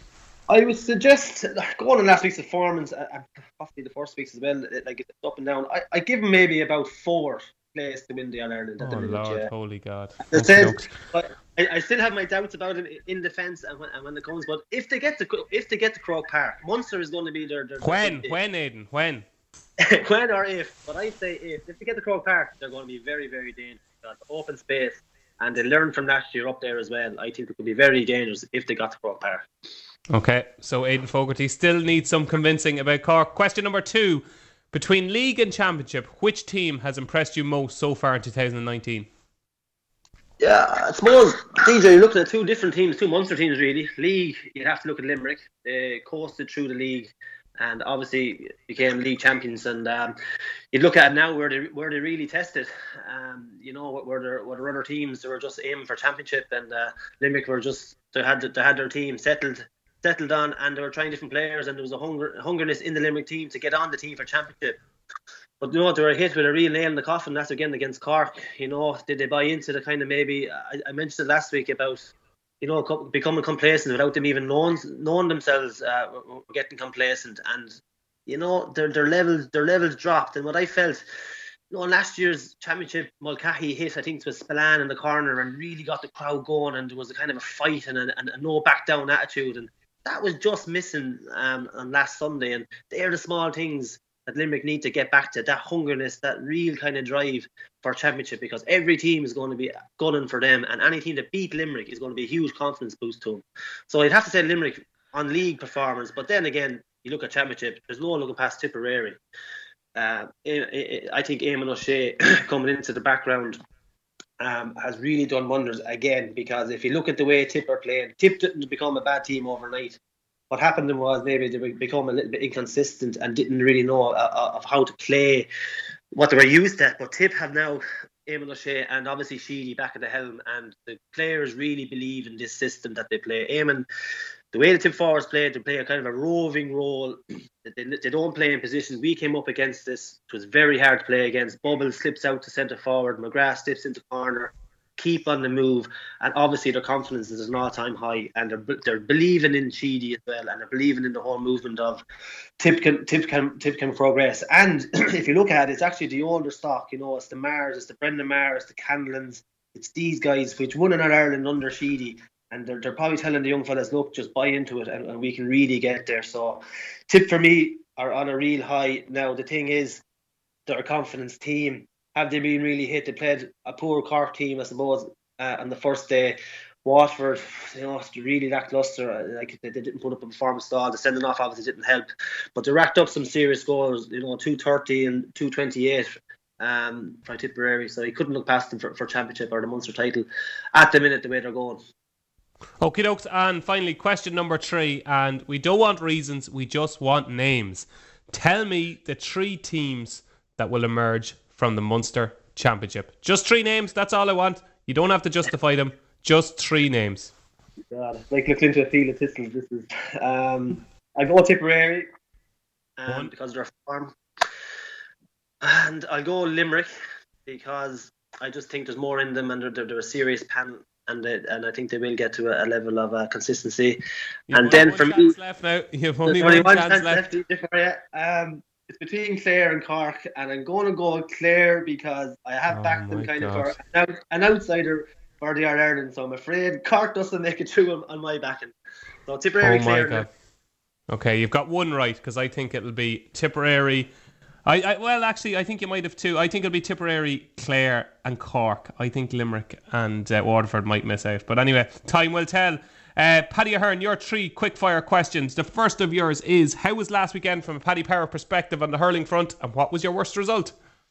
[SPEAKER 6] I would suggest, going on last week's performance, and possibly the first week's as well, like it's up and down, I, I give them maybe about fourth place to win the All-Ireland at
[SPEAKER 2] oh
[SPEAKER 6] the minute.
[SPEAKER 2] Lord,
[SPEAKER 6] yeah.
[SPEAKER 2] Holy God.
[SPEAKER 6] Said, but I, I still have my doubts about it in defence and when, and when it comes, but if they get to if they get to Croke Park, Munster is going to be their... their
[SPEAKER 2] when?
[SPEAKER 6] their
[SPEAKER 2] when, Aidan? When?
[SPEAKER 6] When or if, but I say if. If they get to Croke Park, they're going to be very, very dangerous. Got open space, and they learned from last year up there as well. I think it could be very dangerous if they got to Croke Park.
[SPEAKER 2] Okay, so Aidan Fogarty still needs some convincing about Cork. Question number two. Between League and Championship, which team has impressed you most so far in two thousand nineteen?
[SPEAKER 6] Yeah, I suppose, D J, you're looking at two different teams, two Munster teams really. League, you'd have to look at Limerick. They coasted through the league and obviously became league champions. And um, you'd look at it now where they where they really tested. Um, you know, where there were other teams that were just aiming for championship, and uh, Limerick were just they had they had their team settled settled on, and they were trying different players, and there was a hunger hungerness in the Limerick team to get on the team for championship. But you know, they were hit with a real nail in the coffin. That's again against Cork. You know, did they buy into the kind of maybe I, I mentioned it last week about, you know, becoming complacent without them even knowing knowing themselves uh, were getting complacent, and you know their their levels their levels dropped. And what I felt, you know, in last year's championship, Mulcahy hit I think it was Spillane in the corner and really got the crowd going, and there was a kind of a fight and a, and a no back down attitude, and that was just missing um, on last Sunday. And they're the small things that Limerick need to get back to, that hungerness, that real kind of drive for championship, because every team is going to be gunning for them, and any team that beat Limerick is going to be a huge confidence boost to them. So I'd have to say Limerick on league performance, but then again, you look at Championship, there's no looking past Tipperary. Uh, I think Eamon O'Shea coming into the background um, has really done wonders again, because if you look at the way Tip are playing, Tip didn't become a bad team overnight. What happened to them was maybe they become a little bit inconsistent and didn't really know uh, of how to play what they were used to. But Tip have now Eamon O'Shea and obviously Sheedy back at the helm, and the players really believe in this system that they play. Eamon, the way the Tip forwards play, they play a kind of a roving role. They, they don't play in positions. We came up against this. It was very hard to play against. Bubbles slips out to centre forward. McGrath slips into corner. Keep on the move. And obviously their confidence is an all-time high. And they're, they're believing in Sheedy as well. And they're believing in the whole movement of Tip can, Tip can, Tip can progress. And if you look at it, it's actually the older stock. You know, it's the Mars, it's the Brendan Mars, it's the Candlins. It's these guys which won in Ireland under Sheedy. And they're, they're probably telling the young fellas, look, just buy into it and, and we can really get there. So Tip for me are on a real high. Now, the thing is, they're a confidence team. Have they been really hit? They played a poor Cork team, I suppose, uh, on the first day. Waterford, you know, really lacklustre. Like, they, they didn't put up a performance at all. The sending off obviously didn't help. But they racked up some serious scores, you know, two thirty and two twenty-eight um, for Tipperary. So you couldn't look past them for, for Championship or the Munster title at the minute, the way they're going.
[SPEAKER 2] Okay, dokes, and finally, question number three, and we don't want reasons, we just want names. Tell me the three teams that will emerge from the Munster Championship. Just three names, that's all I want. You don't have to justify them, just three names.
[SPEAKER 6] God, like looked into a field of thistles. This is. Um, I go Tipperary um, because of their form, and I'll go Limerick because I just think there's more in them, and they're, they're a serious panel. And they, and I think they will get to a, a level of uh, consistency.
[SPEAKER 2] You've
[SPEAKER 6] and then for me,
[SPEAKER 2] left now. You've only
[SPEAKER 6] only
[SPEAKER 2] one,
[SPEAKER 6] one
[SPEAKER 2] chance, chance left.
[SPEAKER 6] left. Um, it's between Clare and Cork, and I'm going to go Clare because I have
[SPEAKER 2] oh
[SPEAKER 6] backed them kind
[SPEAKER 2] God.
[SPEAKER 6] of for an, an outsider for the All Ireland. So I'm afraid Cork doesn't make it through on, on my backing. So Tipperary,
[SPEAKER 2] oh my
[SPEAKER 6] Clare.
[SPEAKER 2] God. Okay, you've got one right because I think it'll be Tipperary. I, I well, actually, I think you might have two. I think it'll be Tipperary, Clare, and Cork. I think Limerick and uh, Waterford might miss out. But anyway, time will tell. Uh, Paddy Ahern, your three quick-fire questions. The first of yours is, how was last weekend from a Paddy Power perspective on the hurling front, and what was your worst result?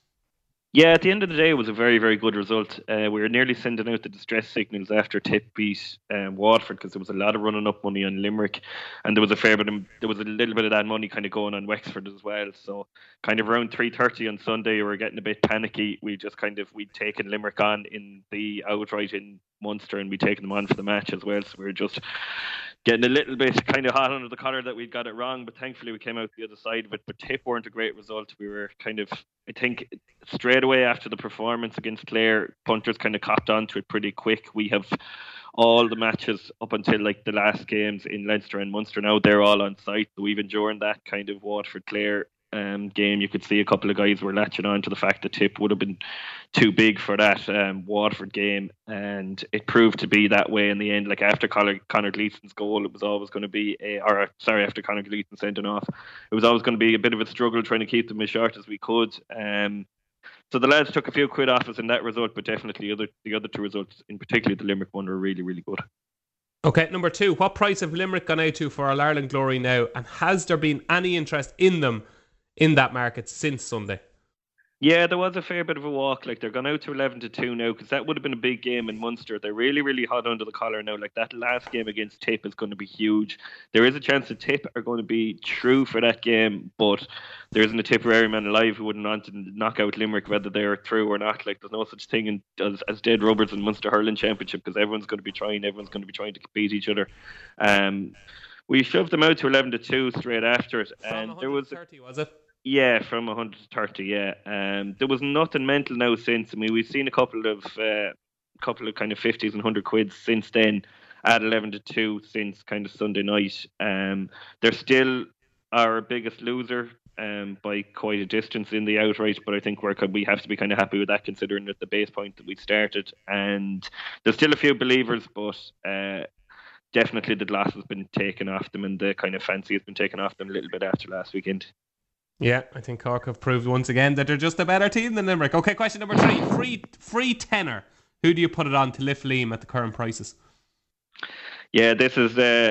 [SPEAKER 4] Yeah, at the end of the day, it was a very, very good result. Uh, we were nearly sending out the distress signals after Tip beat um, Waterford because there was a lot of running up money on Limerick, and there was a fair bit of, there was a little bit of that money kind of going on Wexford as well. So kind of around three thirty on Sunday, we were getting a bit panicky. We just kind of, we'd taken Limerick on in the outright in Munster, and we'd taken them on for the match as well. So we were just getting a little bit kind of hot under the collar that we'd got it wrong, but thankfully we came out the other side of it. But Tip weren't a great result. We were kind of, I think, straight away after the performance against Clare, punters kind of copped onto it pretty quick. We have all the matches up until like the last games in Leinster and Munster now, they're all on site. So even during that kind of Waterford-Clare um, game, you could see a couple of guys were latching on to the fact that Tip would have been too big for that um, Waterford game, and it proved to be that way in the end. Like after Conor, Conor Gleeson's goal, it was always going to be a, or sorry, after Conor Gleeson sending off, it was always going to be a bit of a struggle trying to keep them as short as we could. Um, so the lads took a few quid off us in that result, but definitely the other the other two results, in particular the Limerick one, were really, really good. Okay,
[SPEAKER 2] number two, what price have Limerick gone out to for All Ireland glory now, and has there been any interest in them in that market since Sunday?
[SPEAKER 4] Yeah, there was a fair bit of a walk. Like, they're gone out to eleven to two now, because that would have been a big game in Munster. They're really, really hot under the collar now. Like, that last game against Tip is going to be huge. There is a chance that Tip are going to be true for that game, but there isn't a Tipperary man alive who wouldn't want to knock out Limerick, whether they're through or not. Like, there's no such thing in, as, as dead rubbers in Munster Hurling Championship, because everyone's going to be trying, everyone's going to be trying to beat each other. Um, we shoved them out to eleven to two straight after it, and there was
[SPEAKER 2] thirty, was it?
[SPEAKER 4] Yeah, from one hundred thirty, yeah. Um, there was nothing mental now since. I mean, we've seen a couple of uh, couple of kind of fifties and one hundred quids since then at eleven to two since kind of Sunday night. Um, they're still our biggest loser um, by quite a distance in the outright, but I think we're, we have to be kind of happy with that, considering at the base point that we started. And there's still a few believers, but uh, definitely the glass has been taken off them, and the kind of fancy has been taken off them a little bit after last weekend.
[SPEAKER 2] Yeah, I think Cork have proved once again that they're just a better team than Limerick. Okay, question number three. Free free tenner. Who do you put it on to lift Liam at the current prices?
[SPEAKER 4] Yeah, this is uh,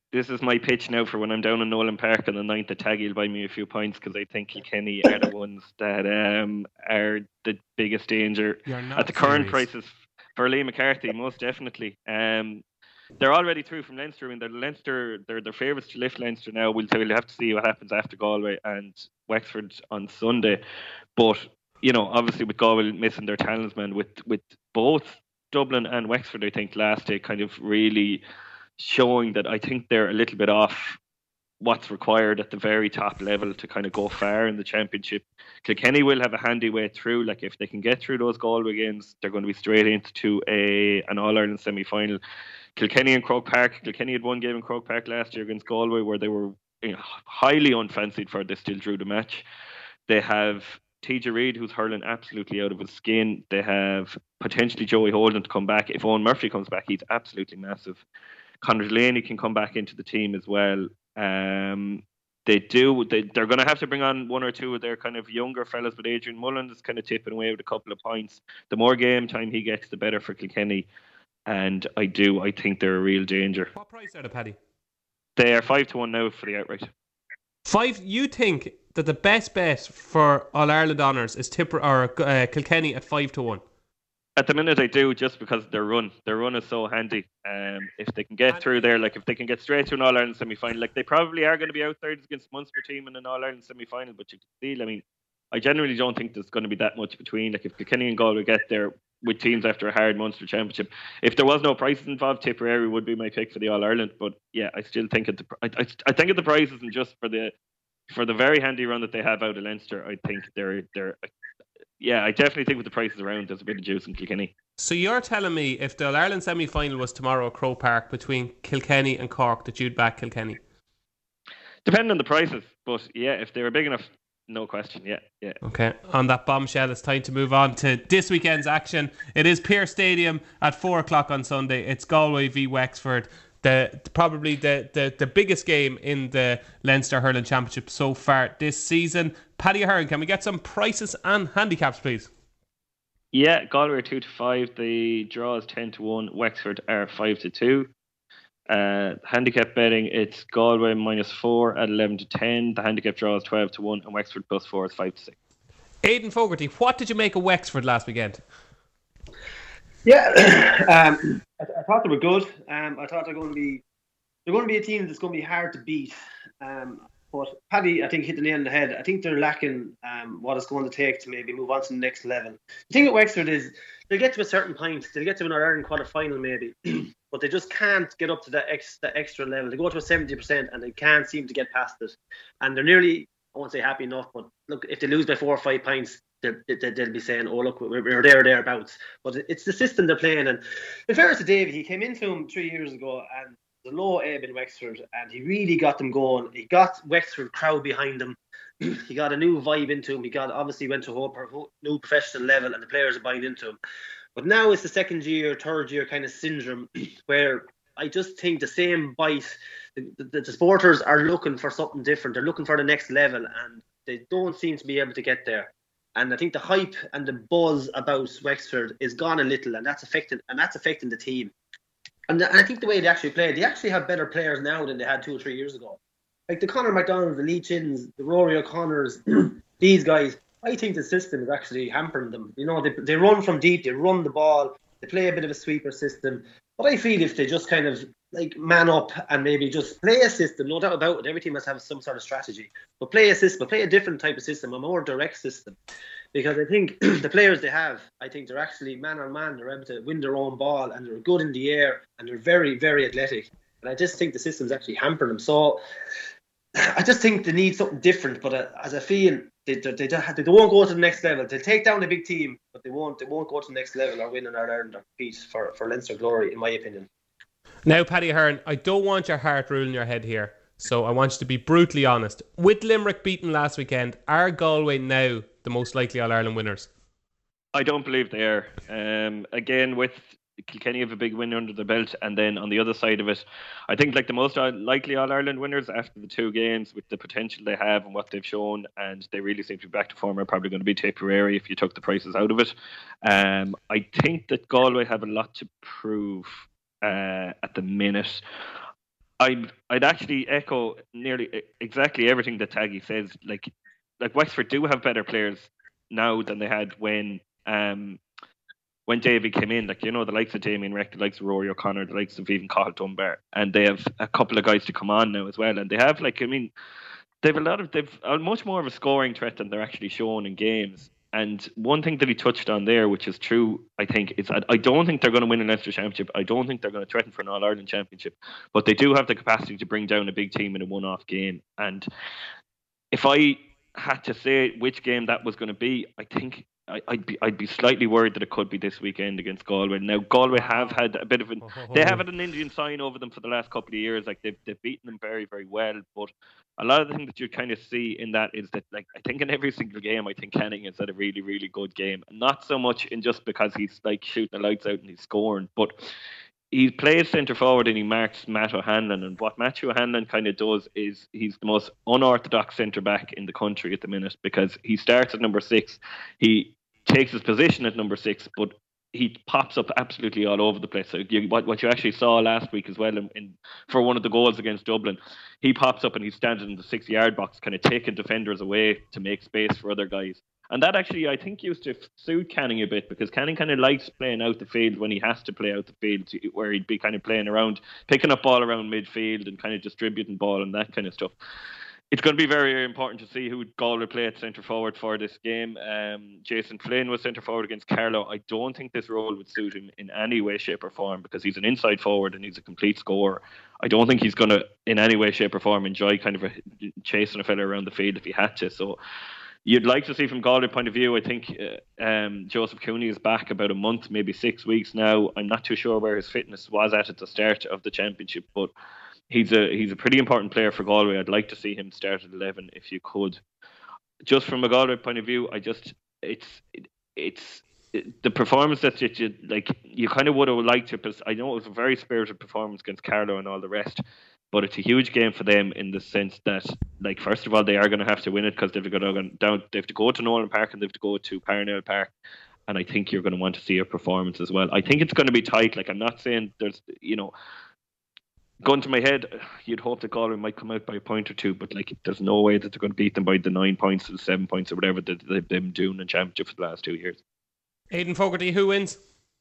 [SPEAKER 4] this is my pitch now for when I'm down in Nolan Park on the ninth at Taggy will buy me a few points because I think Kilkenny are the ones that um, are the biggest danger at the current
[SPEAKER 2] serious.
[SPEAKER 4] prices for Lee McCarthy, most definitely. Um, they're already through from Leinster. I mean, they're Leinster, they're their favourites to lift Leinster now. We'll, we'll have to see what happens after Galway and Wexford on Sunday. But, you know, obviously with Galway missing their talisman, with, with both Dublin and Wexford, I think, last day kind of really showing that I think they're a little bit off what's required at the very top level to kind of go far in the championship. Kilkenny will have a handy way through. Like if they can get through those Galway games, they're going to be straight into a an All-Ireland semi-final. Kilkenny and Croke Park. Kilkenny had one game in Croke Park last year against Galway where they were, you know, highly unfancied for it. They still drew the match. They have T J Reid, who's hurling absolutely out of his skin. They have potentially Joey Holden to come back. If Owen Murphy comes back, he's absolutely massive. Conor Delaney can come back into the team as well. Um, they do. They, they're going to have to bring on one or two of their kind of younger fellas, but Adrian Mullen is kind of tipping away with a couple of points. The more game time he gets, the better for Kilkenny. And I do. I think they're a real danger.
[SPEAKER 2] What price are they, Paddy?
[SPEAKER 4] They are five to one now for the outright.
[SPEAKER 2] Five. You think that the best bet for All Ireland honours is Tipper or uh, Kilkenny at five to one?
[SPEAKER 4] At the minute, I do, just because their run, their run is so handy. Um, if they can get through there, like if they can get straight to an All Ireland semi final, like they probably are going to be outsiders against Munster team in an All Ireland semi final. But you can see, I mean, I generally don't think there's going to be that much between. Like if Kilkenny and Galway get there with teams after a hard Munster championship, if there was no prices involved, Tipperary would be my pick for the All Ireland. But yeah, I still think at the, I, I, I think at the prices and just for the for the very handy run that they have out of Leinster, I think they're they're. Yeah, I definitely think with the prices around, there's a bit of juice in Kilkenny.
[SPEAKER 2] So you're telling me if the All-Ireland semi-final was tomorrow at Croke Park between Kilkenny and Cork, that you'd back Kilkenny?
[SPEAKER 4] Depending on the prices, but yeah, if they were big enough, no question, yeah, yeah.
[SPEAKER 2] Okay, on that bombshell, it's time to move on to this weekend's action. It is Pearse Stadium at four o'clock on Sunday. It's Galway v Wexford. The probably the, the, the biggest game in the Leinster Hurling Championship so far this season. Paddy Ahern, can we get some prices and handicaps, please?
[SPEAKER 4] Yeah, Galway are two to five. The draw is ten to one. Wexford are five to two. Uh, handicap betting, it's Galway minus four at eleven to ten. The handicap draw is twelve to one, and Wexford plus four is five to six.
[SPEAKER 2] Aidan Fogarty, what did you make of Wexford last weekend?
[SPEAKER 6] Yeah, um, I, I thought they were good. Um, I thought they're going to be they're going to be a team that's going to be hard to beat. Um, but Paddy, I think, hit the nail on the head. I think they're lacking um, what it's going to take to maybe move on to the next level. The thing with Wexford is they'll get to a certain point, they'll get to an Ireland quarter final maybe, but they just can't get up to that ex, that extra level. They go to a seventy percent and they can't seem to get past it. And they're nearly, I won't say happy enough, but look, if they lose by four or five points, They'll, they'll be saying, oh, look, we're, we're there or thereabouts. But it's the system they're playing. And in fairness to Davy, he came into him three years ago and the low ebb in Wexford, and he really got them going. He got Wexford crowd behind him. He got a new vibe into him. He got obviously went to a whole, whole new professional level, and the players are buying into him. But now it's the second year, third year kind of syndrome where I just think the same bite, the, the, the supporters are looking for something different. They're looking for the next level, and they don't seem to be able to get there. And I think the hype and the buzz about Wexford is gone a little, and that's affecting and that's affecting the team. And, the, and I think the way they actually play, they actually have better players now than they had two or three years ago. Like the Conor McDonald, the Lee Chins, the Rory O'Connors, these guys. I think the system is actually hampering them. You know, they they run from deep, they run the ball, they play a bit of a sweeper system. But I feel if they just kind of like man up and maybe just play a system, no doubt about it, every team must have some sort of strategy. But play a system, but play a different type of system, a more direct system. Because I think the players they have, I think they're actually man on man, they're able to win their own ball and they're good in the air and they're very, very athletic. And I just think the system's actually hampering them. So I just think they need something different. But uh, as I feel, they, they, they, they won't go to the next level. They'll take down the big team, but they won't they won't go to the next level or win in Ireland or compete for, for Leinster glory, in my opinion.
[SPEAKER 2] Now, Paddy Ahern, I don't want your heart ruling your head here. So I want you to be brutally honest. With Limerick beaten last weekend, are Galway now the most likely All-Ireland winners?
[SPEAKER 4] I don't believe they are. Um, again, with Kilkenny have a big win under the belt, and then on the other side of it, I think like the most likely All-Ireland winners after the two games, with the potential they have and what they've shown, and they really seem to be back to form, are probably going to be Tipperary if you took the prices out of it. Um, I think that Galway have a lot to prove uh, at the minute. I'd I'd actually echo nearly exactly everything that Taggy says. Like like Wexford do have better players now than they had when um when Davy came in. Like, you know, the likes of Damien Wreck, the likes of Rory O'Connor, the likes of even Cathal Dunbar, and they have a couple of guys to come on now as well. And they have, like, I mean, they've a lot of they've a much more of a scoring threat than they're actually shown in games. And one thing that he touched on there, which is true, I think, is I, I don't think they're going to win a Leinster Championship. I don't think they're going to threaten for an All-Ireland Championship. But they do have the capacity to bring down a big team in a one-off game. And if I had to say which game that was going to be, I think I, I'd be I'd be slightly worried that it could be this weekend against Galway. Now, Galway have had a bit of an they have had an Indian sign over them for the last couple of years. Like, they've they've beaten them very, very well. But a lot of the things that you kind of see in that is that, like, I think in every single game, I think Canning has had a really, really good game. Not so much in just because he's like shooting the lights out and he's scoring, but he plays centre forward and he marks Matt O'Hanlon. And what Matthew O'Hanlon kind of does is he's the most unorthodox centre back in the country at the minute, because he starts at number six. He takes his position at number six, but he pops up absolutely all over the place. So you, what, what you actually saw last week as well in, in for one of the goals against Dublin, he pops up and he's standing in the six-yard box, kind of taking defenders away to make space for other guys. And that actually, I think, used to suit Canning a bit, because Canning kind of likes playing out the field when he has to play out the field, where he'd be kind of playing around, picking up ball around midfield and kind of distributing ball and that kind of stuff. It's going to be very, very important to see who Galway play at centre forward for this game. Um, Jason Flynn was centre forward against Carlow. I don't think this role would suit him in any way, shape or form, because he's an inside forward and he's a complete scorer. I don't think he's going to, in any way, shape or form, enjoy kind of a, chasing a fella around the field if he had to. So you'd like to see from Galway point of view, I think uh, um, Joseph Cooney is back about a month, maybe six weeks now. I'm not too sure where his fitness was at at the start of the championship, but He's a he's a pretty important player for Galway. I'd like to see him start at eleven if you could. Just from a Galway point of view, I just it's it, it's it, the performance that you, you like. You kind of would have liked to. I know it was a very spirited performance against Carlow and all the rest, but it's a huge game for them in the sense that, like, first of all, they are going to have to win it, because they've got to go down. They have to go to Nolan Park and they have to go to Parnell Park. And I think you're going to want to see a performance as well. I think it's going to be tight. Like, I'm not saying there's, you know. Gun to my head, you'd hope that Galway might come out by a point or two, but, like, there's no way that they're going to beat them by the nine points or the seven points or whatever that they've been doing in championship for the last two years.
[SPEAKER 2] Aidan Fogarty, who wins?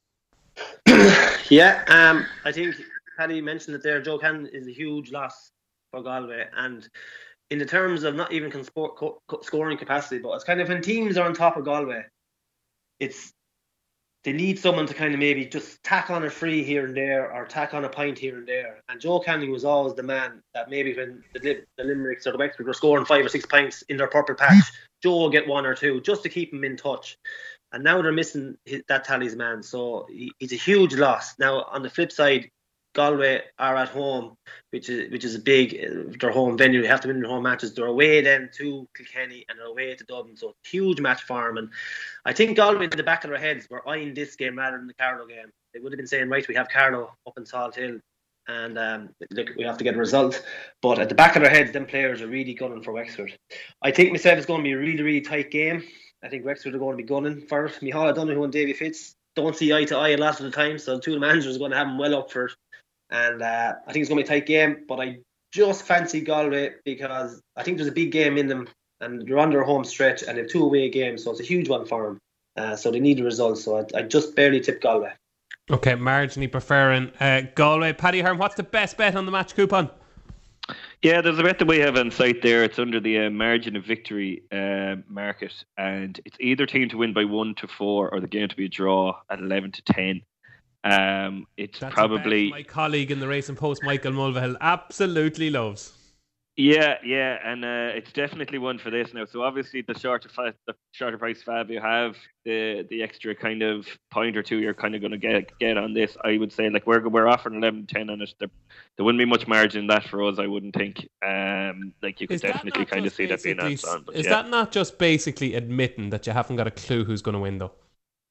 [SPEAKER 6] yeah, um, I think Paddy mentioned it there. Joe Cannon is a huge loss for Galway, and in the terms of not even sport, co- scoring capacity, but it's kind of when teams are on top of Galway, it's they need someone to kind of maybe just tack on a free here and there, or tack on a point here and there. And Joe Canning was always the man that maybe when the, the Limericks or the Wexford were scoring five or six points in their purple patch, Joe will get one or two just to keep him in touch. And now they're missing his, that talisman. So he, he's a huge loss. Now, on the flip side, Galway are at home, which is which is a big, their home venue. They have to win their home matches. They're away then to Kilkenny and they're away to Dublin. So huge match for them. And I think Galway, in the back of their heads, were eyeing this game rather than the Carlow game. They would have been saying, right, we have Carlow up in Salt Hill and um, look, we have to get a result. But at the back of their heads, them players are really gunning for Wexford. I think myself it's going to be a really, really tight game. I think Wexford are going to be gunning for it. Micheál O'Donoghue and Davy Fitz don't see eye to eye a lot of the time. So the two managers are going to have them well up for it. And uh, I think it's going to be a tight game, but I just fancy Galway because I think there's a big game in them and they're on their home stretch and they have two away games, so it's a huge one for them. Uh, so they need the results, so I, I just barely tip Galway.
[SPEAKER 2] Okay, marginally preferring uh, Galway. Paddy Hearn, what's the best bet on the match coupon?
[SPEAKER 4] Yeah, there's a bet that we have on site there. It's under the uh, margin of victory uh, market, and it's either team to win by one to four or the game to be a draw at eleven to ten. Um, it's
[SPEAKER 2] That's
[SPEAKER 4] probably
[SPEAKER 2] my colleague in the Racing Post, Michael Mulvihill, absolutely loves.
[SPEAKER 4] Yeah, yeah, and uh, it's definitely one for this now. So obviously, the shorter fa- the shorter price Fab you have the the extra kind of point or two you're kind of going to get get on this. I would say like we're we're offering eleven ten on it. There, there wouldn't be much margin in that for us. I wouldn't think. Um, like you could definitely kind of see that being answered on. But
[SPEAKER 2] is
[SPEAKER 4] yeah.
[SPEAKER 2] that not just basically admitting that you haven't got a clue who's going to win though?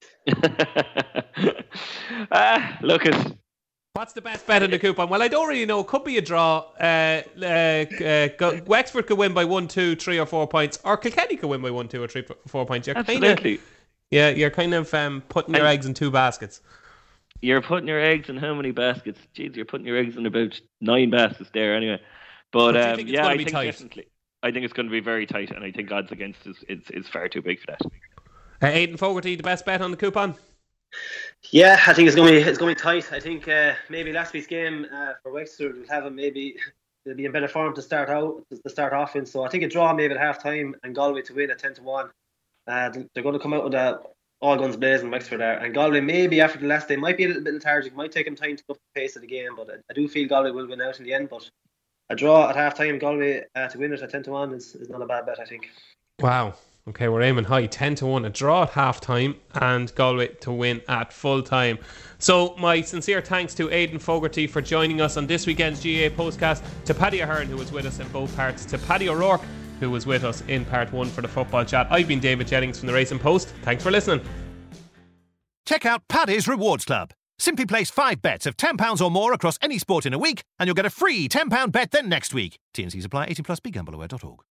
[SPEAKER 4] ah, look at.
[SPEAKER 2] What's the best bet in the coupon? Well, I don't really know. It could be a draw. Uh, uh, uh, go, Wexford could win by one, two, three, or four points, or Kilkenny could win by one, two, or three, four points. You're
[SPEAKER 4] Absolutely.
[SPEAKER 2] Kinda, yeah, you're kind of um, putting your
[SPEAKER 4] and,
[SPEAKER 2] eggs in two baskets.
[SPEAKER 4] you're putting your eggs in how many baskets? Jeez, you're putting your eggs in about nine baskets there anyway. But,
[SPEAKER 2] but
[SPEAKER 4] um, yeah, I think
[SPEAKER 2] tight?
[SPEAKER 4] definitely. I think it's going to be very tight, and I think odds against is is, is far too big for that.
[SPEAKER 2] Uh, Aidan Fogarty, the best bet on the coupon?
[SPEAKER 6] Yeah, I think it's going to be it's going to be tight. I think uh, maybe last week's game uh, for Wexford will have them maybe they'll be in better form to start out to start off in. So I think a draw maybe at half time and Galway to win at ten to one. Uh, they're going to come out with a all guns blazing Wexford there, and Galway maybe after the last day might be a little bit lethargic, might take them time to go up the pace of the game, but I, I do feel Galway will win out in the end. But a draw at half time, Galway uh, to win it at ten to one is, is not a bad bet, I think.
[SPEAKER 2] Wow. Okay, we're aiming high. ten to one, a draw at half time, and Galway to win at full time. So, my sincere thanks to Aidan Fogarty for joining us on this weekend's G A Postcast, to Paddy Ahern, who was with us in both parts, to Paddy O'Rourke, who was with us in part one for the football chat. I've been David Jennings from the Racing Post. Thanks for listening.
[SPEAKER 1] Check out Paddy's Rewards Club. Simply place five bets of ten pounds or more across any sport in a week, and you'll get a free ten pound bet then next week. T and C's apply. eighteen plus. Be gamble aware dot org.